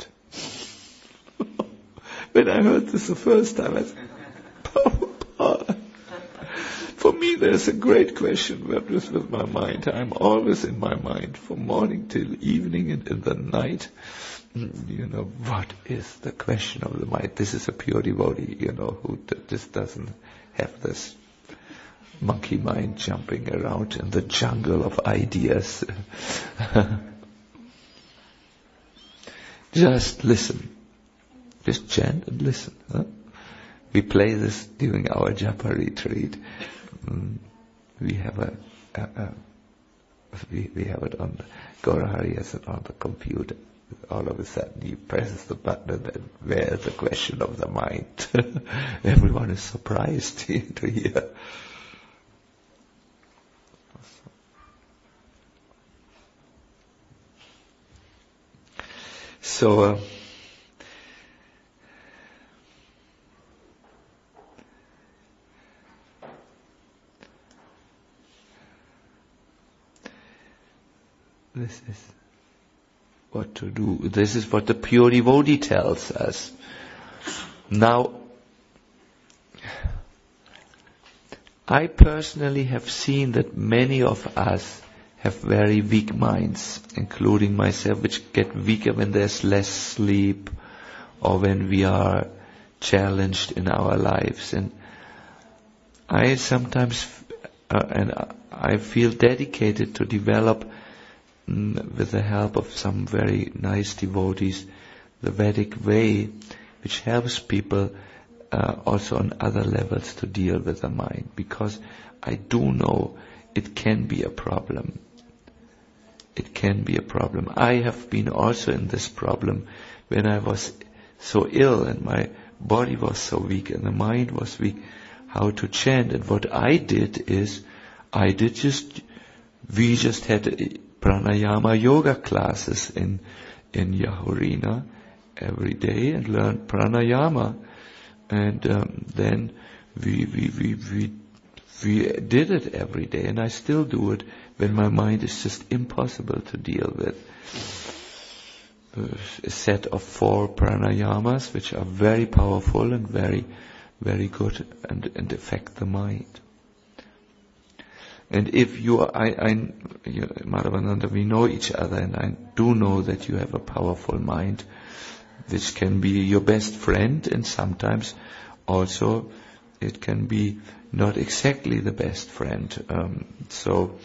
When I heard this the first time, I said, Prabhupada, for me there's a great question, what is with my mind? I'm always in my mind, from morning till evening and in the night. What is the question of the mind? This is a pure devotee, who just doesn't have this monkey mind jumping around in the jungle of ideas. Just listen. Just chant and listen. Huh? We play this during our japa retreat. We have we have it on the Gaurahari has it on the computer. All of a sudden he presses the button and then where is the question of the mind? Everyone is surprised to hear. So, this is what to do. This is what the pure devotee tells us. Now, I personally have seen that many of us have very weak minds, including myself, which get weaker when there's less sleep or when we are challenged in our lives. And I sometimes, and I feel dedicated to develop, with the help of some very nice devotees, the Vedic way, which helps people also on other levels to deal with the mind. Because I do know it can be a problem. It can be a problem. I have been also in this problem when I was so ill and my body was so weak and the mind was weak, how to chant. And what I did is, we just had pranayama yoga classes in Yahurina every day and learned pranayama. And then we did it every day, and I still do it when my mind is just impossible to deal with. A set of 4 pranayamas, which are very powerful and very, very good and affect the mind. And if you are, Madhavananda, we know each other, and I do know that you have a powerful mind, which can be your best friend, and sometimes also it can be not exactly the best friend. So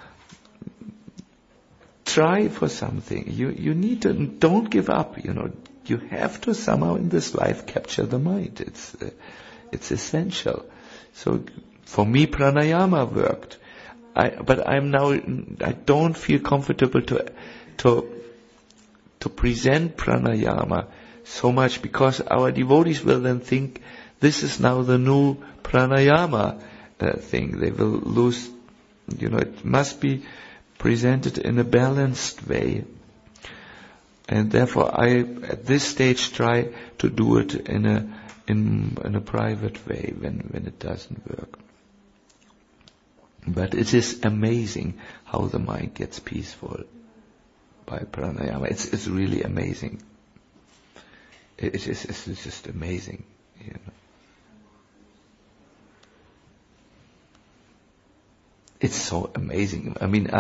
try for something. You need to, don't give up. You have to somehow in this life capture the mind. It's essential. So for me, pranayama worked. But I don't feel comfortable to present pranayama so much, because our devotees will then think this is now the new pranayama thing. They will lose, it must be presented in a balanced way. And therefore I, at this stage, try to do it in a private way when it doesn't work. But it is amazing how the mind gets peaceful by pranayama. It's really amazing. It's just amazing, you know. It's so amazing. I mean,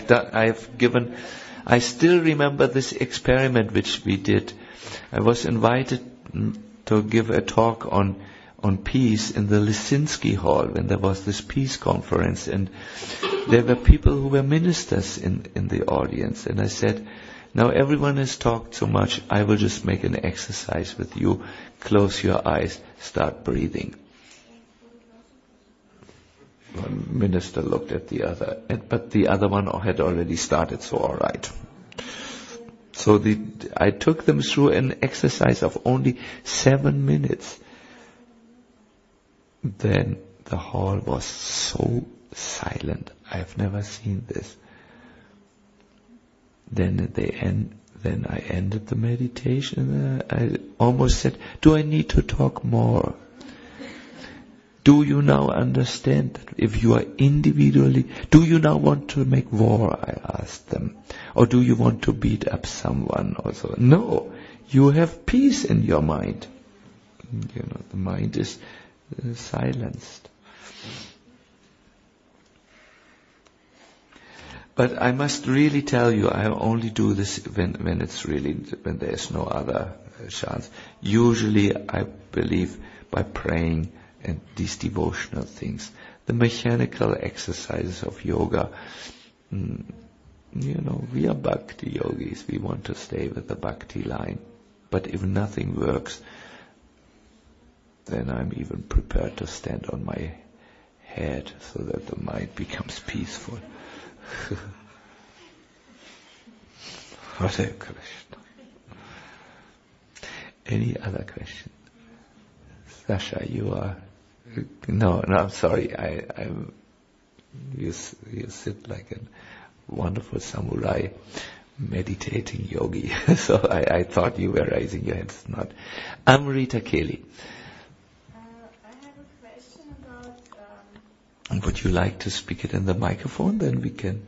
I still remember this experiment which we did. I was invited to give a talk on peace in the Lisinski Hall when there was this peace conference, and there were people who were ministers in the audience, and I said, now everyone has talked so much, I will just make an exercise with you. Close your eyes, start breathing. One minister looked at the other, but the other one had already started, so all right. So I took them through an exercise of only 7 minutes. Then the hall was so silent. I've never seen this. Then I ended the meditation. I almost said, do I need to talk more? Do you now understand that if you are individually, do you now want to make war? I asked them. Or do you want to beat up someone also? No, you have peace in your mind. You know, the mind is silenced. But I must really tell you, I only do this when there is no other chance. Usually I believe by praying and these devotional things. The mechanical exercises of yoga, we are bhakti yogis. We want to stay with the bhakti line. But if nothing works, then I'm even prepared to stand on my head so that the mind becomes peaceful. Hare Krishna. Any other question? Sasha, you are... No, I'm sorry. You sit like a wonderful samurai meditating yogi. So I thought you were raising your hands. Not. Amrita Kelly. I have a question about... Would you like to speak it in the microphone? Then we can...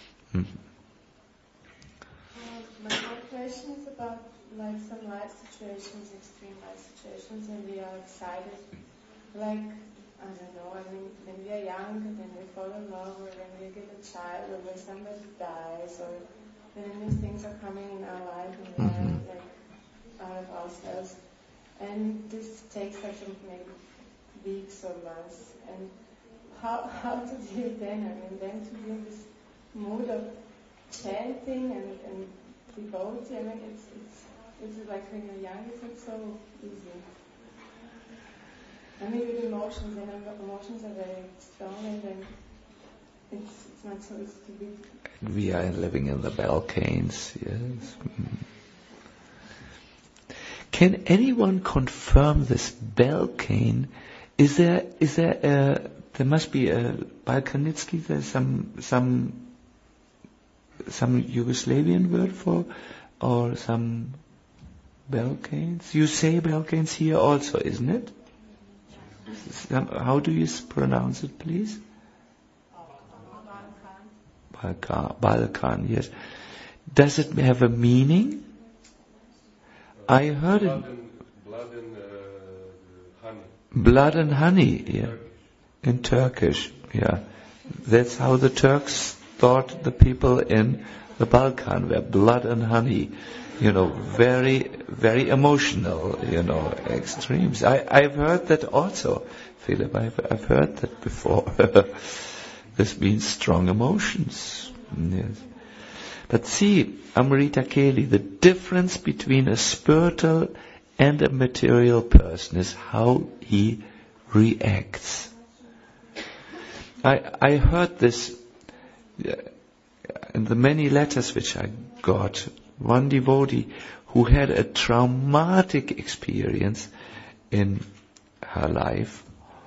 My question is about like some life situations, extreme life situations, and we are excited. Like, I don't know, when we are young, when we fall in love, or when we get a child, or when somebody dies, or when new things are coming in our life, and we are like out of ourselves. And this takes like some maybe weeks or months. And how to deal then? Then to be in this mood of chanting and devotee. It's like when you're young, it's not so easy. With emotions, emotions are very strong, and then it's not so easy to be. We are living in the Balkans, yes. Can anyone confirm this Balkan? Is there must be a Balkanitsky? There's some Yugoslavian word for, or some Balkans? You say Balkans here also, isn't it? How do you pronounce it, please? Balkan, yes. Does it have a meaning? I heard it. Blood and honey. Blood and honey, yeah. In Turkish, yeah. That's how the Turks thought the people in the Balkan were, blood and honey. Very, very emotional, extremes. I've heard that also, Philip. I've heard that before. This means strong emotions. Yes. But see, Amrita Kelly, the difference between a spiritual and a material person is how he reacts. I heard this in the many letters which I got. One devotee who had a traumatic experience in her life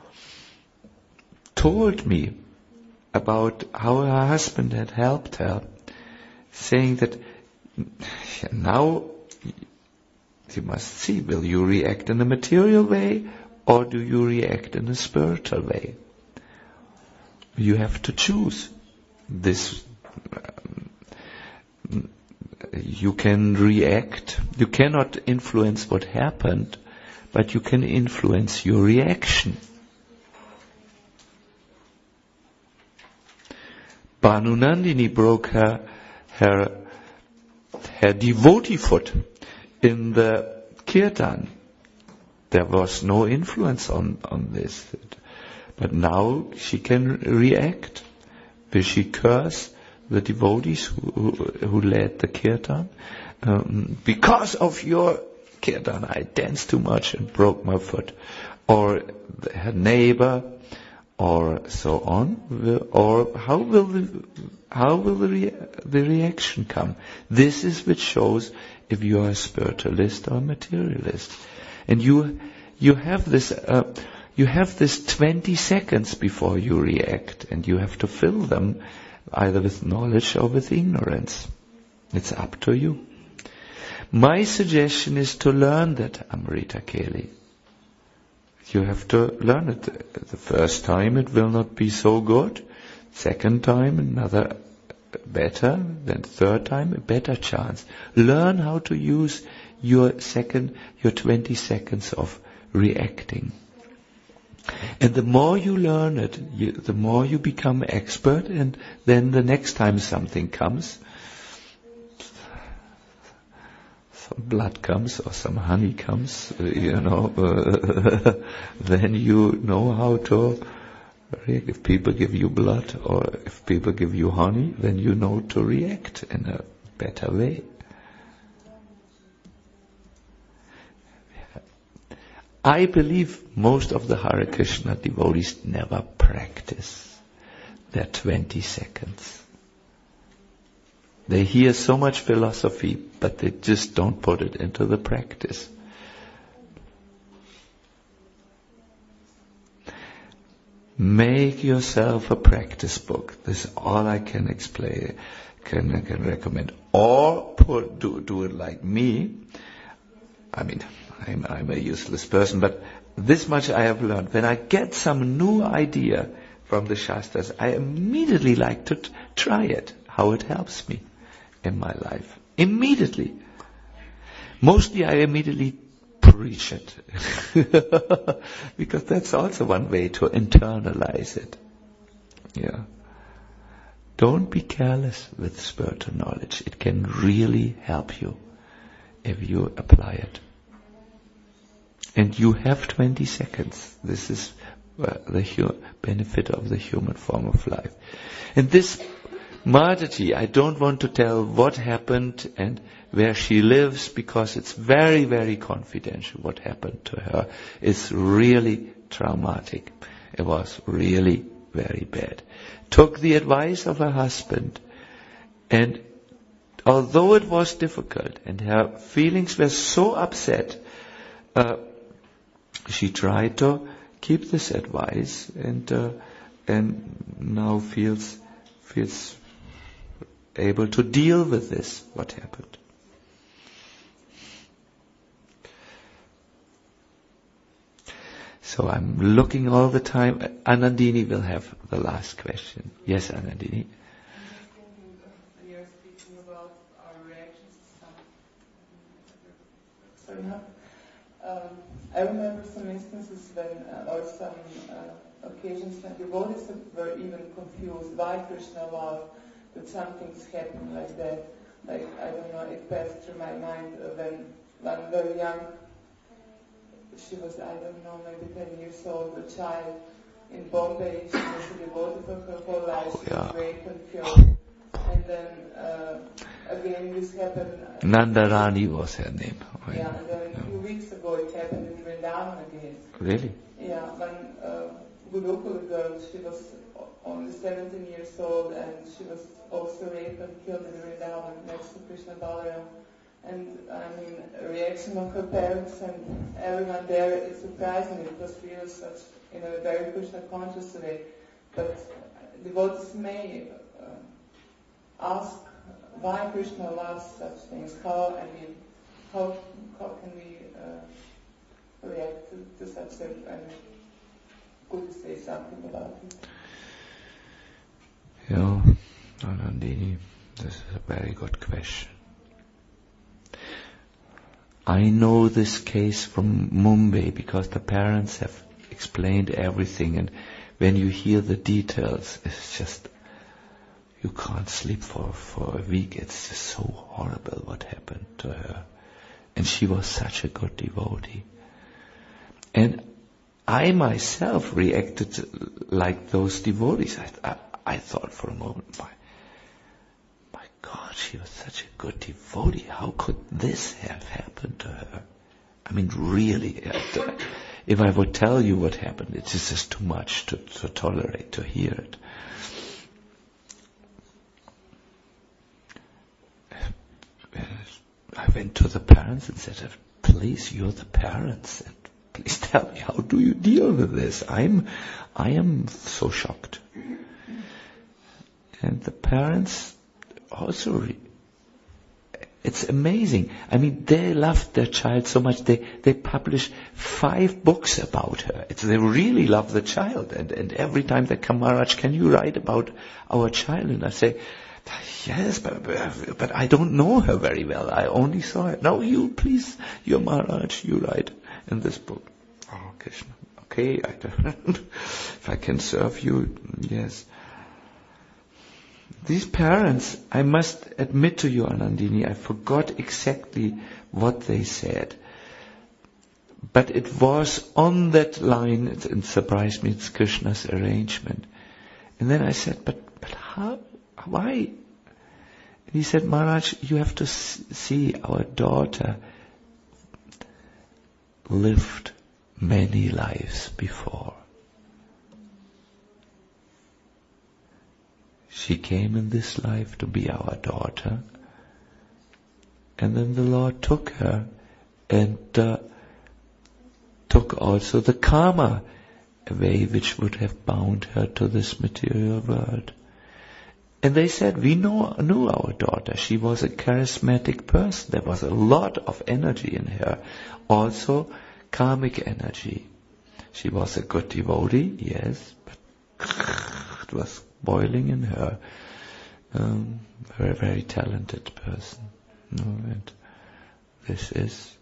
told me about how her husband had helped her, saying that Now you must see, will you react in a material way or do you react in a spiritual way? You have to choose. This you can react. You cannot influence what happened, but you can influence your reaction. Bhanu Nandini broke her devotee foot in the kirtan. There was no influence on this. But now she can react. Will she curse the devotees who led the kirtan? Because of your kirtan, I danced too much and broke my foot. Or her neighbor, or so on. Or how will the reaction come? This is which shows if you are a spiritualist or a materialist. And you have this 20 seconds before you react, and you have to fill them either with knowledge or with ignorance. It's up to you. My suggestion is to learn that Amrita Keli. You have to learn it. The first time it will not be so good. Second time another better. Then third time a better chance. Learn how to use your 20 seconds of reacting. And the more you learn it, the more you become expert, and then the next time something comes, some blood comes or some honey comes, then you know how to react. If people give you blood or if people give you honey, then you know to react in a better way. I believe most of the Hare Krishna devotees never practice their 20 seconds. They hear so much philosophy, but they just don't put it into the practice. Make yourself a practice book. This is all I can explain, can recommend. Or do it like me. I mean, I'm a useless person, but this much I have learned. When I get some new idea from the Shastras, I immediately like to try it, how it helps me in my life. Immediately. Mostly I immediately preach it. Because that's also one way to internalize it. Yeah. Don't be careless with spiritual knowledge. It can really help you if you apply it. And you have 20 seconds. This is the benefit of the human form of life. And this Mataji, I don't want to tell what happened and where she lives, because it's very, very confidential. What happened to her is really traumatic. It was really very bad. Took the advice of her husband, and although it was difficult and her feelings were so upset, she tried to keep this advice, and now feels able to deal with this, what happened. So I'm looking all the time. Anandini will have the last question. Yes, Anandini. You're speaking about our reactions to some. I remember some instances when, or some occasions when devotees were even confused why Krishna allowed that some things happen like that. Like, I don't know, it passed through my mind when one very young, she was, I don't know, maybe 10 years old, a child in Bombay. She was a devotee for her whole life. She was raped and killed. And then again this happened. Nandarani was her name. Right? Yeah, and then a few weeks ago it happened in Vrindavan again. Really? Yeah, one Gurukula girl, she was only 17 years old, and she was also raped and killed in Vrindavan next to Krishna Balaram. And I mean, a reaction of her parents and everyone there, it surprised me. It was really such, in a very Krishna conscious way. But devotees may ask why Krishna loves such things. How can we react to such things? And could you say something about it? Yeah, Anandini, this is a very good question. I know this case from Mumbai because the parents have explained everything, and when you hear the details, it's just, you can't sleep for a week. It's just so horrible what happened to her. And she was such a good devotee. And I myself reacted like those devotees. I thought for a moment, my God, she was such a good devotee. How could this have happened to her? I mean, really, if I would tell you what happened, it is just too much to tolerate, to hear it. I went to the parents and said, please, you're the parents, and please tell me, how do you deal with this? I am so shocked. And the parents also, it's amazing. I mean, they loved their child so much, they published 5 books about her. They really love the child, and every time they come, Maharaj, can you write about our child? And I say, yes, but I don't know her very well. I only saw her. No, you, please, you're Maharaj, you write in this book. Oh, Krishna. Okay, if I can serve you, yes. These parents, I must admit to you, Anandini, I forgot exactly what they said. But it was on that line, it surprised me, it's Krishna's arrangement. And then I said, but how? Why? And he said, Maharaj, you have to see our daughter lived many lives before. She came in this life to be our daughter, and then the Lord took her and took also the karma away which would have bound her to this material world. And they said, we knew our daughter. She was a charismatic person. There was a lot of energy in her. Also, karmic energy. She was a good devotee, yes, but it was boiling in her. Very, very talented person. No, and this is.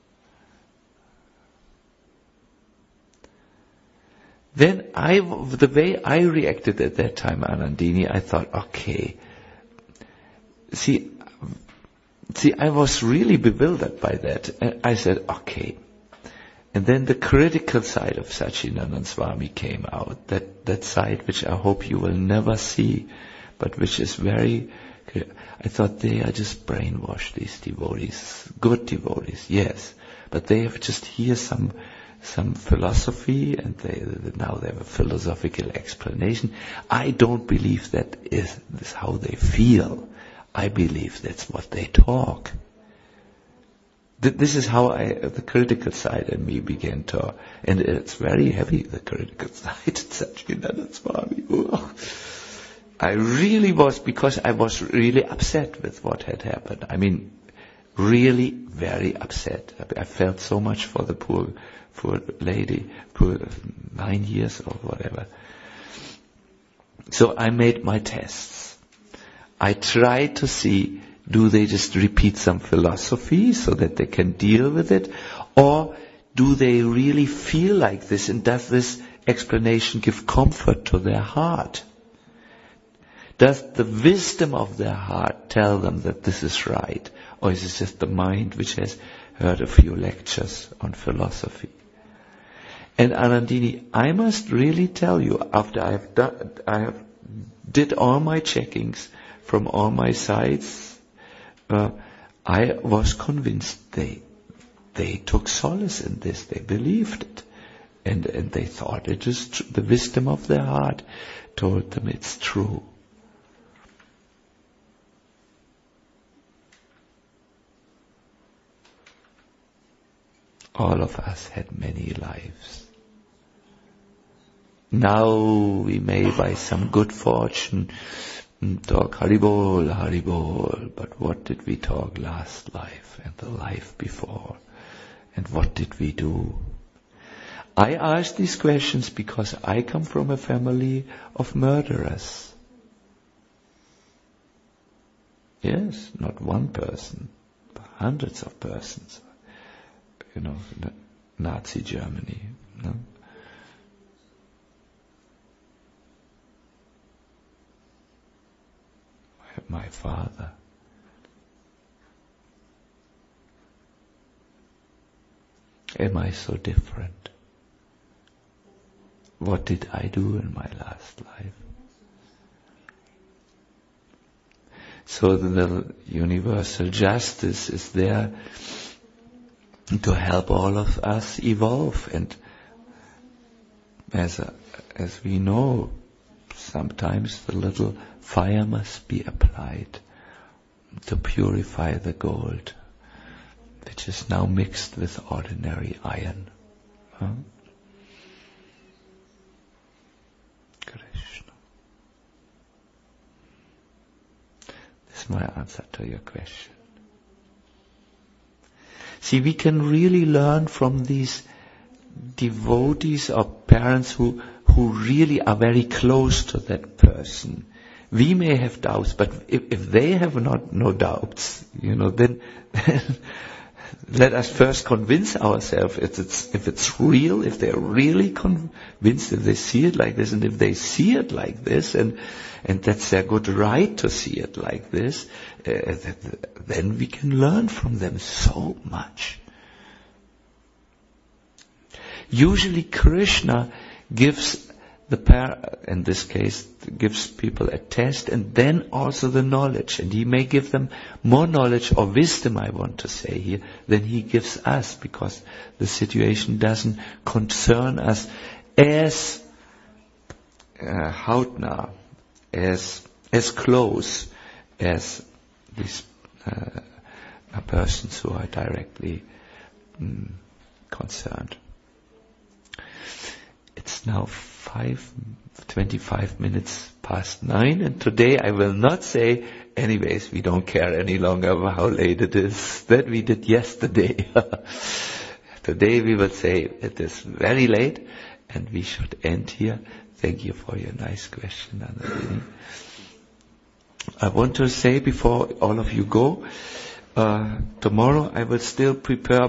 Then the way I reacted at that time, Anandini, I thought, okay. See, I was really bewildered by that. And I said, okay. And then the critical side of Satchidananda Swami came out. That side which I hope you will never see, but which is very. I thought they are just brainwashed, these devotees, good devotees, yes, but they have just hear some philosophy, and now they have a philosophical explanation. I don't believe that is how they feel. I believe that's what they talk. This is how the critical side in me began to, and it's very heavy, the critical side. Satchidananda Swami. I really was, because I was really upset with what had happened. I mean, really very upset. I felt so much for the poor lady, poor 9 years or whatever. So I made my tests. I tried to see, do they just repeat some philosophy so that they can deal with it? Or do they really feel like this, and does this explanation give comfort to their heart? Does the wisdom of their heart tell them that this is right? Or is it just the mind which has heard a few lectures on philosophy? And Anandini, I must really tell you, after I did all my checkings from all my sides, I was convinced they took solace in this. They believed it, and they thought it is the wisdom of their heart told them it's true. All of us had many lives. Now we may, by some good fortune, talk Haribol, but what did we talk last life and the life before? And what did we do? I ask these questions because I come from a family of murderers. Yes, not one person, but hundreds of persons. Nazi Germany. No? My father. Am I so different? What did I do in my last life? So the universal justice is there to help all of us evolve, and as we know, sometimes the little fire must be applied to purify the gold, which is now mixed with ordinary iron. Huh? Krishna. This is my answer to your question. See, we can really learn from these devotees or parents who really are very close to that person. We may have doubts, but if they have no doubts, then let us first convince ourselves if it's real, if they're really convinced, if they see it like this, and if they see it like this, and that's their good right to see it like this, then we can learn from them so much. Usually Krishna gives in this case, gives people a test and then also the knowledge. And he may give them more knowledge or wisdom, I want to say here, than he gives us, because the situation doesn't concern us as hautnah, as close as these persons who are directly concerned. It's now 25 minutes past 9, and today I will not say, anyways, we don't care any longer about how late it is. That we did yesterday. Today we will say it is very late, and we should end here. Thank you for your nice question, Annalini. I want to say before all of you go, tomorrow I will still prepare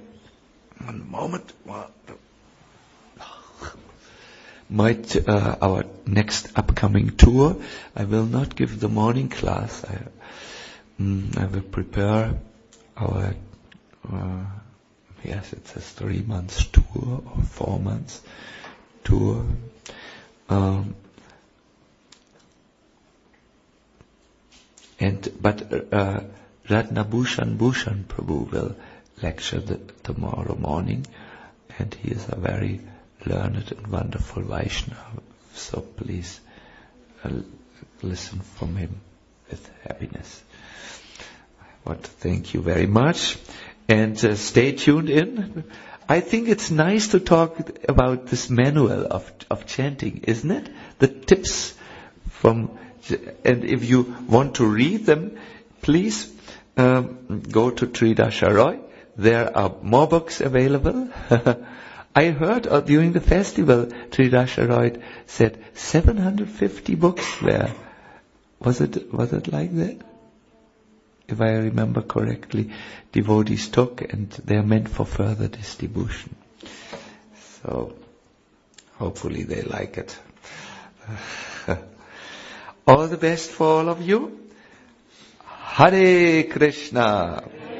our next upcoming tour. I will not give the morning class. I will prepare our, it's a 3 months tour or 4 months tour. But Ratnabhushan Bhushan Prabhu will lecture tomorrow morning, and he is a very learned and wonderful Vaishnava, so please listen from him with happiness. I want to thank you very much, and stay tuned in. I think it's nice to talk about this manual of chanting, isn't it? The tips and if you want to read them, please go to Tridasha Roy. There are more books available. I heard during the festival, Tridasha Roy said 750 books there. Was it like that? If I remember correctly, devotees took, and they are meant for further distribution. So, hopefully they like it. All the best for all of you. Hare Krishna.